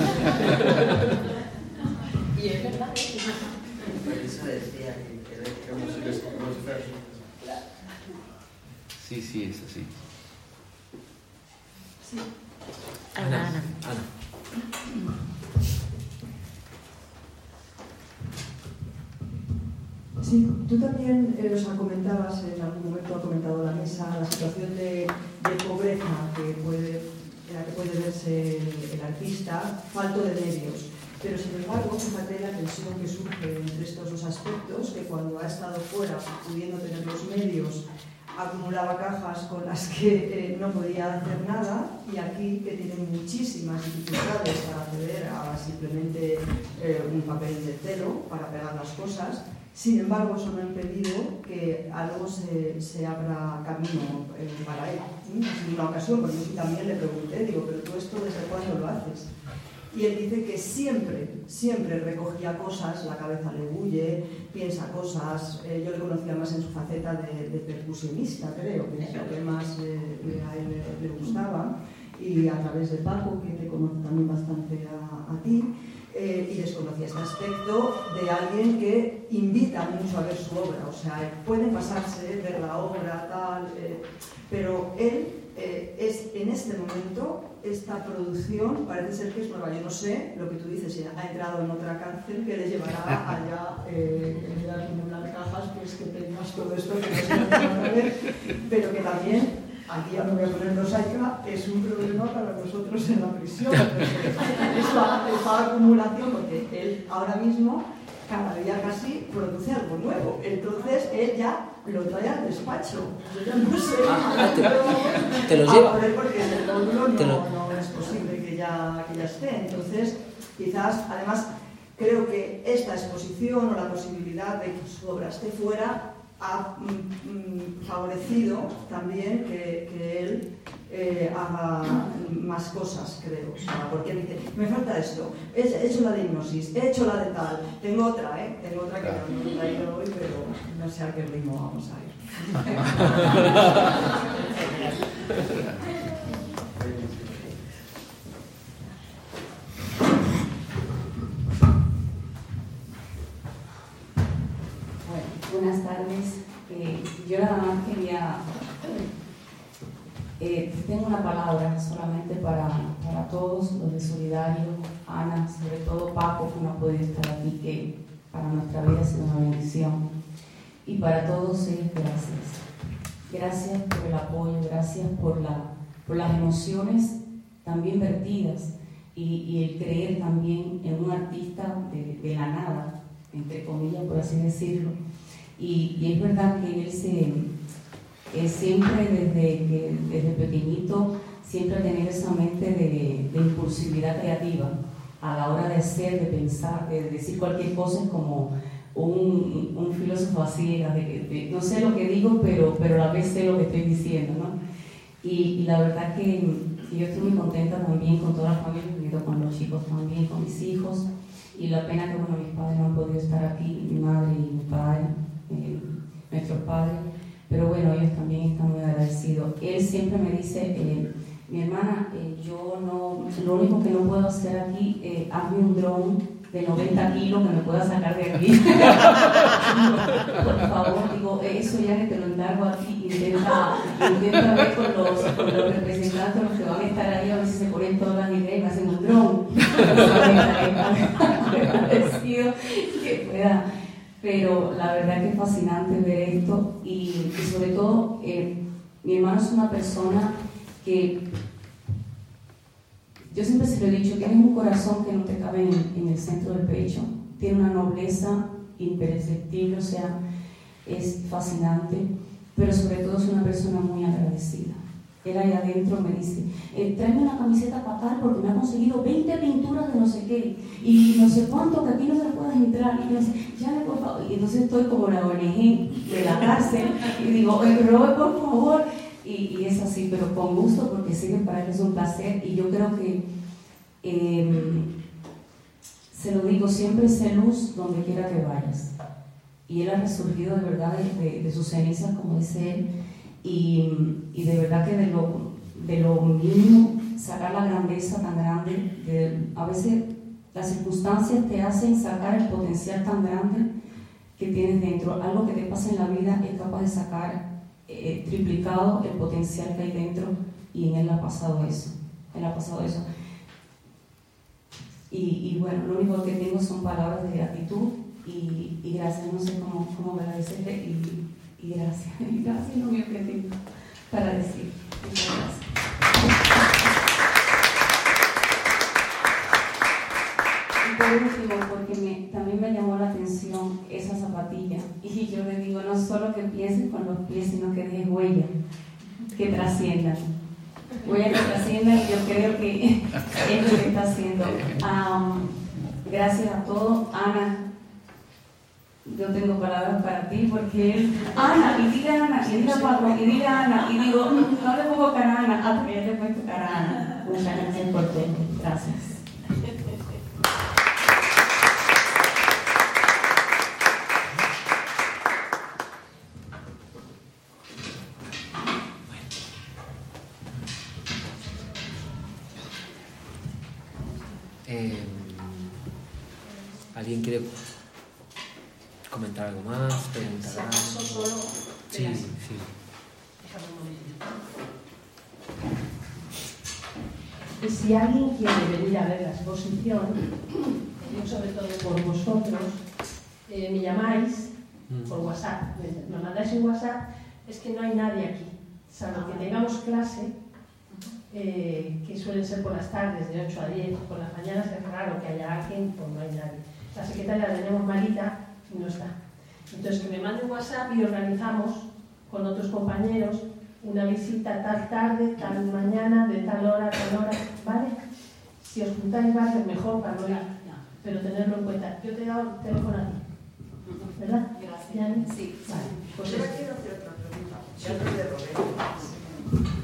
Y es verdad. Eso decía que era como si fuera. Sí, sí, es así. Sí. Ana, Ana. Ana. Sí, tú también, eh, o sea, comentabas, en algún momento ha comentado la mesa, la situación de, de pobreza que puede, en la que puede verse el, el artista, falto de medios. Pero sin embargo, fíjate la tensión que surge entre estos dos aspectos, que cuando ha estado fuera, pudiendo tener los medios, acumulaba cajas con las que eh, no podía hacer nada, y aquí que tiene muchísimas dificultades para acceder a simplemente eh, un papel de celo para pegar las cosas. Sin embargo, eso no ha impedido que algo se, se abra camino eh, para él. En una ocasión, porque yo también le pregunté, digo, ¿pero tú esto desde cuándo lo haces? Y él dice que siempre, siempre recogía cosas, la cabeza le bulle, piensa cosas. Eh, yo le conocía más en su faceta de, de percusionista, creo, que es lo que más eh, a él le, le gustaba. Y a través de Paco, que te conoce también bastante a, a ti. Eh, y desconocía este aspecto de alguien que invita mucho a ver su obra, o sea, puede pasarse, ver la obra, tal, eh, pero él eh, es en este momento, esta producción parece ser que es nueva. Yo no sé lo que tú dices, si ha entrado en otra cárcel que le llevará allá eh, en las acumular cajas, pues que tengas todo esto que no se va a ver, pero que también, aquí ya me voy a poner prosaica, es un problema para nosotros en la prisión, esta, esta acumulación, porque él ahora mismo cada día casi produce algo nuevo, entonces él ya lo trae al despacho. Yo ya no sé, ah, te, pero, te lo lleva. Porque el módulo no, lo... no es posible que ya, que ya esté, entonces quizás, además, creo que esta exposición o la posibilidad de que su obra esté fuera ha mm, favorecido también que, que él eh, haga más cosas, creo. O sea, porque dice, me falta esto, he, he hecho la de hipnosis, he hecho la de tal, tengo otra, ¿eh? Tengo otra que no me he traído hoy, pero no sé a qué ritmo vamos a ir. Buenas tardes. Eh, yo nada más quería, eh, tengo una palabra solamente para, para todos los de Solidario, Ana, sobre todo Paco, que no ha podido estar aquí, que para nuestra vida ha sido una bendición. Y para todos ellos, gracias. Gracias por el apoyo, gracias por, la, por las emociones también vertidas y, y el creer también en un artista de, de la nada, entre comillas, por así decirlo. Y, y es verdad que él se, eh, siempre desde, que, desde pequeñito, siempre ha tenido esa mente de, de impulsividad creativa a la hora de hacer, de pensar, de decir cualquier cosa. Es como un, un filósofo así, de, de, no sé lo que digo, pero, pero a la vez sé lo que estoy diciendo, ¿no? Y, y la verdad que yo estoy muy contenta también con toda la familia, he vivido con los chicos también, con mis hijos, y la pena que, bueno, mis padres no han podido estar aquí, mi madre y mi padre, eh, nuestros padres, pero bueno, ellos también están muy agradecidos. Él siempre me dice, eh, mi hermana, eh, yo no, lo único que no puedo hacer aquí, eh, hazme un dron de noventa kilos que me pueda sacar de aquí. Por favor, digo, eso ya que te lo encargo aquí, intenta, intenta ver con los, con los representantes, los que van a estar ahí, a ver si se ponen todas las ideas y me hacen un dron. Agradecido que pueda. Pero la verdad que es fascinante ver esto y, y sobre todo, eh, mi hermano es una persona que yo siempre se lo he dicho, tienes un corazón que no te cabe en, en el centro del pecho, tiene una nobleza imperceptible, o sea, es fascinante, pero sobre todo es una persona muy agradecida. Él ahí adentro me dice, eh, tráeme una camiseta para tal porque me ha conseguido veinte pinturas de no sé qué y no sé cuánto, que aquí no se puede entrar, y yo dice, llame por favor, y entonces estoy como la O N G de la cárcel y digo, oye, Robert, por favor, y, y es así, pero con gusto, porque sé que para él es un placer, y yo creo que eh, se lo digo, siempre sé luz donde quiera que vayas, y él ha resurgido de verdad de, de, de sus cenizas, como dice él, y, y de verdad que de lo, de lo mínimo sacar la grandeza tan grande, de, a veces las circunstancias te hacen sacar el potencial tan grande que tienes dentro. Algo que te pasa en la vida es capaz de sacar eh, triplicado el potencial que hay dentro, y en él ha pasado eso, él ha pasado eso. Y, y bueno, lo único que tengo son palabras de gratitud y, y gracias, no sé cómo, cómo agradecerle, y, y gracias, y gracias es lo mío que tengo para decir. Muchas gracias. Y por último, porque me, también me llamó la atención esa zapatilla, y yo le digo, no solo que pienses con los pies, sino que dejes huellas que trasciendan. Huellas que trasciendan, y yo creo que es lo que está haciendo. Um, gracias a todos. Ana, yo tengo palabras para ti, porque él, Ana, y diga Ana, y diga Paco, y diga Ana, y digo, no le pongo cara a Ana, ah, porque ya le he puesto cara a Ana. Muchas gracias por todo. Gracias. Eh, ¿Alguien quiere comentar algo más? ¿Preguntar algo? Sí, sí. Y si alguien quiere venir a ver la exposición, yo sobre todo por vosotros, eh, me llamáis por WhatsApp, me, me mandáis un WhatsApp, es que no hay nadie aquí, salvo que tengamos clase, eh, que suelen ser por las tardes de ocho a diez, por las mañanas es raro que haya alguien, pues no hay nadie. La secretaria la tenemos malita y no está. Entonces que me mande un WhatsApp y organizamos con otros compañeros una visita tal tarde, tal mañana, de tal hora, tal hora, ¿vale? Si os juntáis va a ser mejor para no ir, pero tenerlo en cuenta. Yo te he dado el teléfono a ti, ¿verdad? Gracias. Sí. Vale. Pues yo quiero hacer otra pregunta. Ya no de Roberto.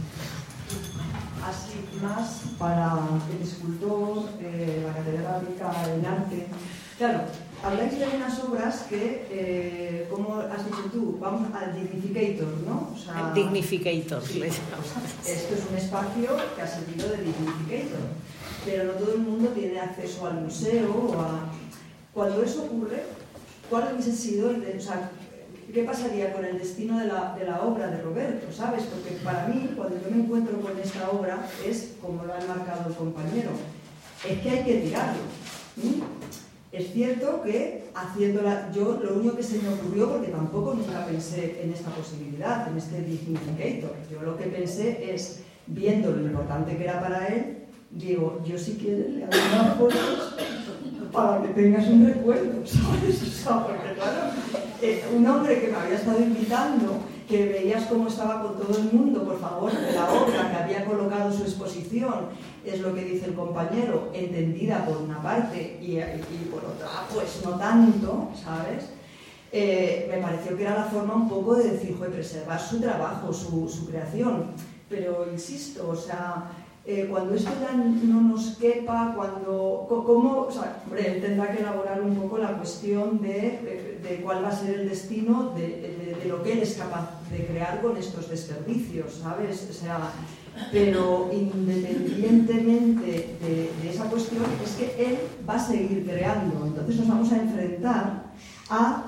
Así más para el escultor, eh, la catedrática, el arte. Claro, habláis de unas obras que, eh, como has dicho tú, vamos al Dignificator, ¿no? O sea, el Dignificator. Sí, esto es un espacio que ha servido de Dignificator, pero no todo el mundo tiene acceso al museo o a... Cuando eso ocurre, ¿cuál hubiese sido el de, o sea, qué pasaría con el destino de la, de la obra de Roberto, ¿sabes? Porque para mí, cuando yo me encuentro con esta obra, es como lo ha enmarcado el compañero, es que hay que tirarlo. ¿sí? Es cierto que haciéndola, yo lo único que se me ocurrió, porque tampoco nunca pensé en esta posibilidad, en este Dignificator, yo lo que pensé es, viendo lo importante que era para él, digo, yo si quieres le hago unas fotos para que tengas un recuerdo, ¿sabes? O sea, porque claro, eh, un hombre que me había estado invitando, que veías cómo estaba con todo el mundo, por favor, de la obra, que había colocado su exposición, es lo que dice el compañero, entendida por una parte y, y por otra, pues no tanto, ¿sabes? Eh, me pareció que era la forma un poco de decir, joder, preservar su trabajo, su, su creación, pero insisto, o sea, eh, cuando esto ya no nos quepa, cuando, ¿cómo? O sea, hombre, él tendrá que elaborar un poco la cuestión de, de, de cuál va a ser el destino de, de, de lo que él es capaz de crear con estos desperdicios, ¿sabes? O sea, pero independientemente de, de esa cuestión, es que él va a seguir creando. Entonces nos vamos a enfrentar a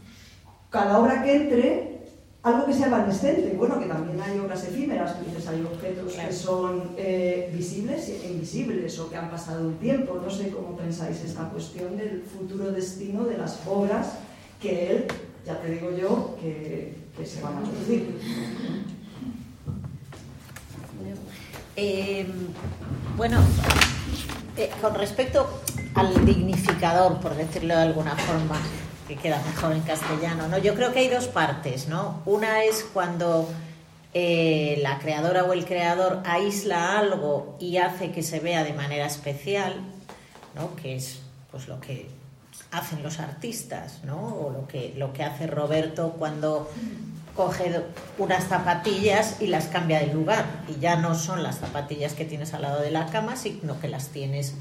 cada obra que entre, algo que sea evanescente. Bueno, que también hay obras efímeras, que dices, hay objetos que son eh, visibles e invisibles, o que han pasado un tiempo. No sé cómo pensáis esta cuestión del futuro destino de las obras que él, ya te digo yo, que, que se van a producir. Eh, bueno, eh, con respecto al dignificador, por decirlo de alguna forma, que queda mejor en castellano, ¿no? Yo creo que hay dos partes, ¿no? Una es cuando eh, la creadora o el creador aísla algo y hace que se vea de manera especial, ¿no? Que es pues lo que hacen los artistas, ¿no? O lo que, lo que hace Roberto cuando coge unas zapatillas y las cambia de lugar, y ya no son las zapatillas que tienes al lado de la cama, sino que las tienes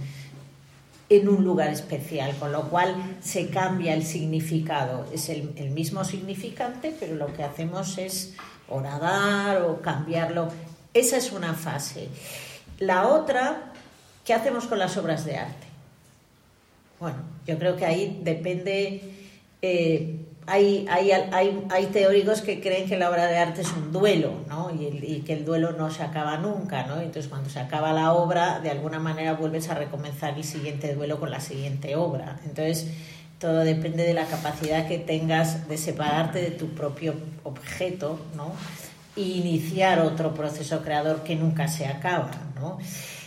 en un lugar especial, con lo cual se cambia el significado. Es el, el mismo significante, pero lo que hacemos es horadar o cambiarlo. Esa es una fase. La otra, ¿qué hacemos con las obras de arte? Bueno, yo creo que ahí depende... Eh, hay, hay, hay, hay teóricos que creen que la obra de arte es un duelo, ¿no? Y, el, y que el duelo no se acaba nunca, ¿no? Entonces, cuando se acaba la obra, de alguna manera vuelves a recomenzar el siguiente duelo con la siguiente obra. Entonces, todo depende de la capacidad que tengas de separarte de tu propio objeto, ¿no? E iniciar otro proceso creador que nunca se acaba, ¿no?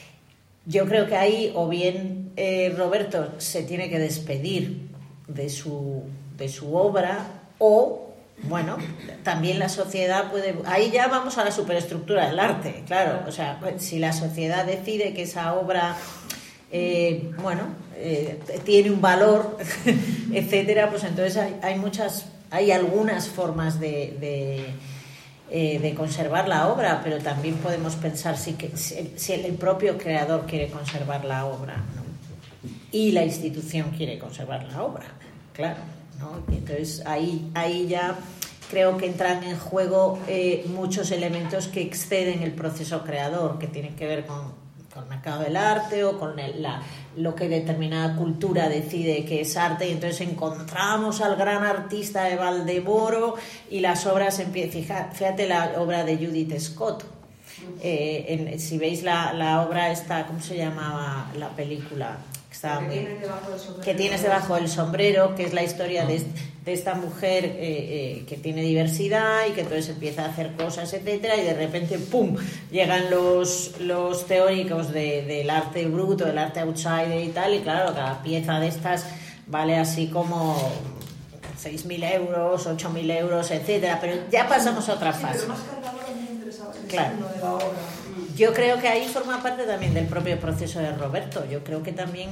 Yo creo que ahí, o bien eh, Roberto se tiene que despedir de su, de su obra, o, bueno, también la sociedad puede... Ahí ya vamos a la superestructura del arte, claro. O sea, si la sociedad decide que esa obra, eh, bueno, eh, tiene un valor, etcétera, pues entonces hay, hay muchas, hay algunas formas de... de Eh, de conservar la obra, pero también podemos pensar si, que, si, si el propio creador quiere conservar la obra, ¿no? Y la institución quiere conservar la obra, claro, ¿no? Y entonces ahí, ahí ya creo que entran en juego eh, muchos elementos que exceden el proceso creador, que tienen que ver con, con el mercado del arte o con el, la, lo que determinada cultura decide que es arte, y entonces encontramos al gran artista de Valdemoro y las obras empiezan. Fíjate la obra de Judith Scott, eh, en, si veis la, la obra esta, ¿cómo se llamaba la película? Está, que, tienes debajo del sombrero, que tienes debajo del sombrero, que es la historia de, de esta mujer eh, eh, que tiene diversidad y que entonces empieza a hacer cosas, etcétera, y de repente ¡pum! Llegan los, los teóricos de, del arte bruto, del arte outsider y tal, y claro, cada pieza de estas vale así como seis mil euros, ocho mil euros, etcétera, pero ya pasamos a otra fase. Sí, pero más cargador a mí me interesaba el claro. de la obra. Yo creo que ahí forma parte también del propio proceso de Roberto. Yo creo que también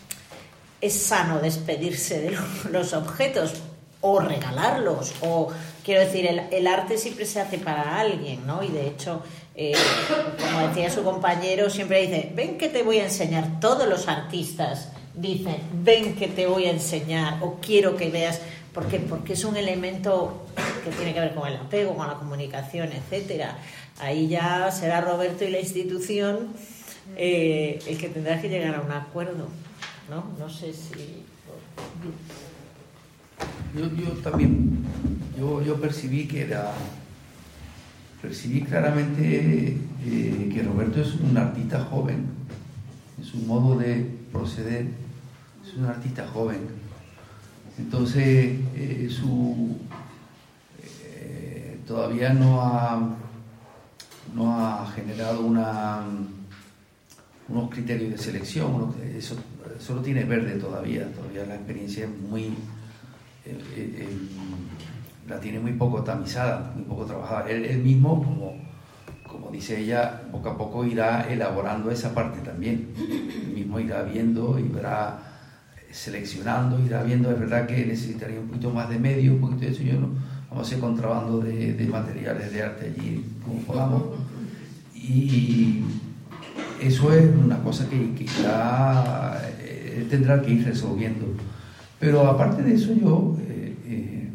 es sano despedirse de los objetos o regalarlos, o quiero decir, el, el arte siempre se hace para alguien, ¿no? Y de hecho, eh, como decía su compañero, siempre dice, ven que te voy a enseñar. Todos los artistas dicen, ven que te voy a enseñar, o quiero que veas. ¿Por qué? Porque es un elemento que tiene que ver con el apego, con la comunicación, etcétera. Ahí ya será Roberto y la institución eh, el que tendrá que llegar a un acuerdo, ¿no? No sé si... Yo, yo también, yo, yo percibí que era, percibí claramente eh, que Roberto es un artista joven, en su modo de proceder, es un artista joven. Entonces, eh, su, eh, todavía no ha... no ha generado una, unos criterios de selección, uno, eso, eso lo tiene verde todavía, todavía la experiencia es muy, eh, eh, la tiene muy poco tamizada, muy poco trabajada. Él, él mismo, como, como dice ella, poco a poco irá elaborando esa parte también, él mismo irá viendo y verá seleccionando, irá viendo, es verdad que necesitaría un poquito más de medio, un poquito de eso, yo no, vamos a hacer contrabando de, de materiales de arte allí como podamos, y eso es una cosa que, que ya eh, tendrá que ir resolviendo. Pero aparte de eso, yo eh, eh,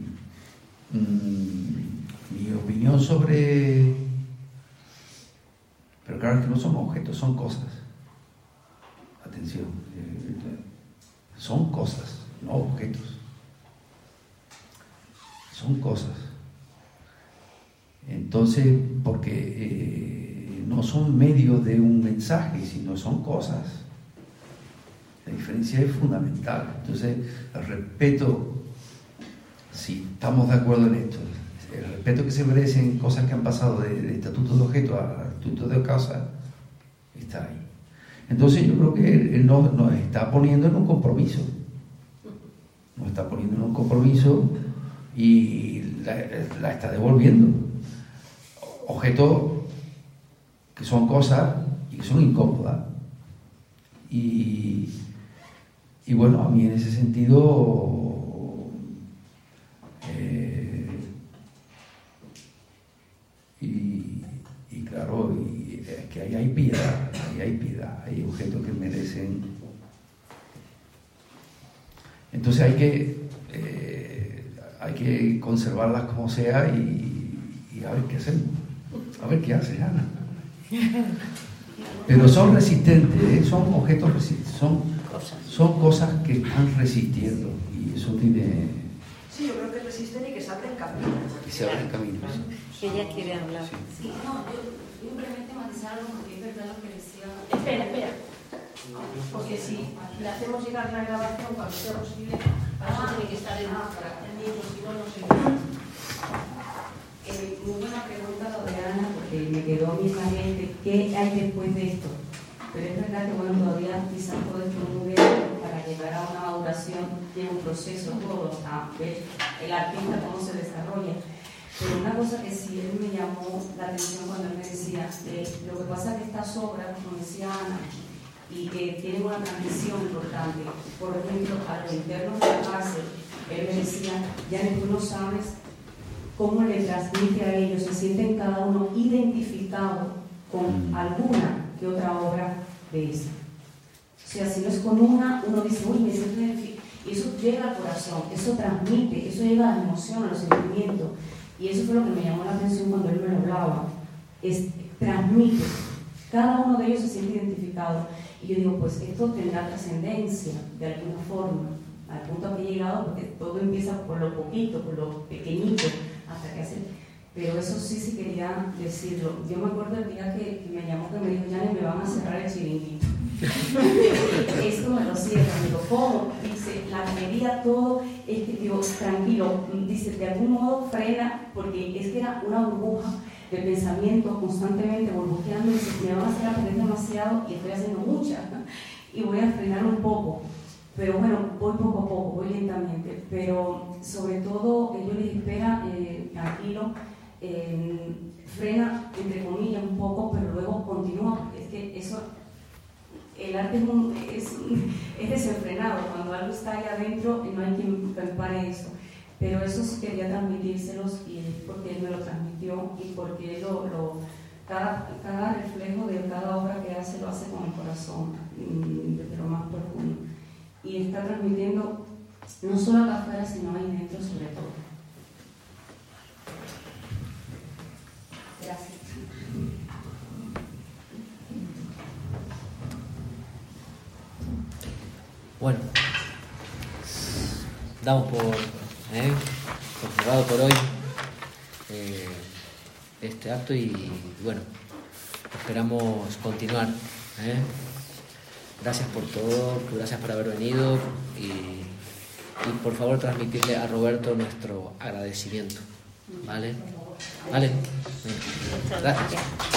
mmm, mi opinión sobre, pero claro, es que no son objetos, son cosas, atención, eh, son cosas, no objetos, son cosas. Entonces, porque eh, no son medios de un mensaje, sino son cosas. La diferencia es fundamental. Entonces, el respeto, si estamos de acuerdo en esto, el respeto que se merecen cosas que han pasado de, de estatuto de objeto a estatuto de causa, está ahí. Entonces yo creo que él, él nos, nos está poniendo en un compromiso, nos está poniendo en un compromiso y la, la está devolviendo. Objetos que son cosas y que son incómodas. Y, y bueno, a mí en ese sentido, eh, y, y claro, y es que ahí hay piedad, ahí hay piedad, hay objetos que merecen. Entonces hay que, eh, hay que conservarlas como sea y, y a ver qué hacemos, a ver qué hace Ana. Pero son resistentes, ¿eh? Son objetos resistentes, son, son cosas que están resistiendo y eso tiene... Sí, yo creo que resisten y que se abren caminos. Y se abren caminos. Que ella quiere hablar. Sí, sí no, yo simplemente matizar algo porque es verdad lo que decía... Espera, espera. Porque si le hacemos llegar la grabación cuando sea posible, para eso tiene que estar en el mismo, si no, no se ve. Eh, muy buena pregunta lo de Ana, porque me quedó a mí en la mente qué hay después de esto. Pero es verdad que bueno, todavía quizás todo esto muy bien para llegar a una maduración tiene un proceso todo, o sea, ver el artista cómo se desarrolla. Pero una cosa que sí él me llamó la atención cuando él me decía, eh, lo que pasa es que estas obras, como decía Ana, y que tienen una transición importante, por ejemplo, a los internos de la cárcel, él me decía, ya tú no sabes cómo le transmite a ellos, se sienten cada uno identificado con alguna que otra obra de esa. O sea, si no es con una, uno dice, uy, me siento identificado. Y eso llega al corazón, eso transmite, eso llega a la emoción, a los sentimientos. Y eso fue lo que me llamó la atención cuando él me lo hablaba. Es, transmite, cada uno de ellos se siente identificado. Y yo digo, pues esto tendrá trascendencia de alguna forma, al punto que he llegado, porque todo empieza por lo poquito, por lo pequeñito, hasta que hace. Pero eso sí, sí quería decirlo. Yo me acuerdo el día que, que me llamó, que me dijo, ya me van a cerrar el chiringuito. Esto me lo cierran. Digo, ¿cómo? Dice, la minería, todo, es que, digo, tranquilo, dice, de algún modo frena, porque es que era una burbuja de pensamientos constantemente burbujeando, y dice, me van a hacer aprender demasiado y estoy haciendo mucha, y voy a frenar un poco. Pero bueno, voy poco a poco, voy lentamente, pero sobre todo yo les espera, eh, tranquilo, eh, frena entre comillas un poco, pero luego continúa, porque es que eso, el arte es, un, es, es desenfrenado, cuando algo está ahí adentro no hay quien prepare eso, pero eso sí quería transmitírselos y porque él me lo transmitió y porque él lo, lo, cada, cada reflejo de cada obra que hace lo hace con el corazón, desde lo más profundo. Y está transmitiendo no solo acá afuera, sino ahí dentro sobre todo. Gracias. Bueno, damos por, eh, por cerrado por hoy eh, este acto y bueno, esperamos continuar. ¿eh? Gracias por todo, gracias por haber venido y, y por favor transmitirle a Roberto nuestro agradecimiento. ¿Vale? ¿Vale? Gracias.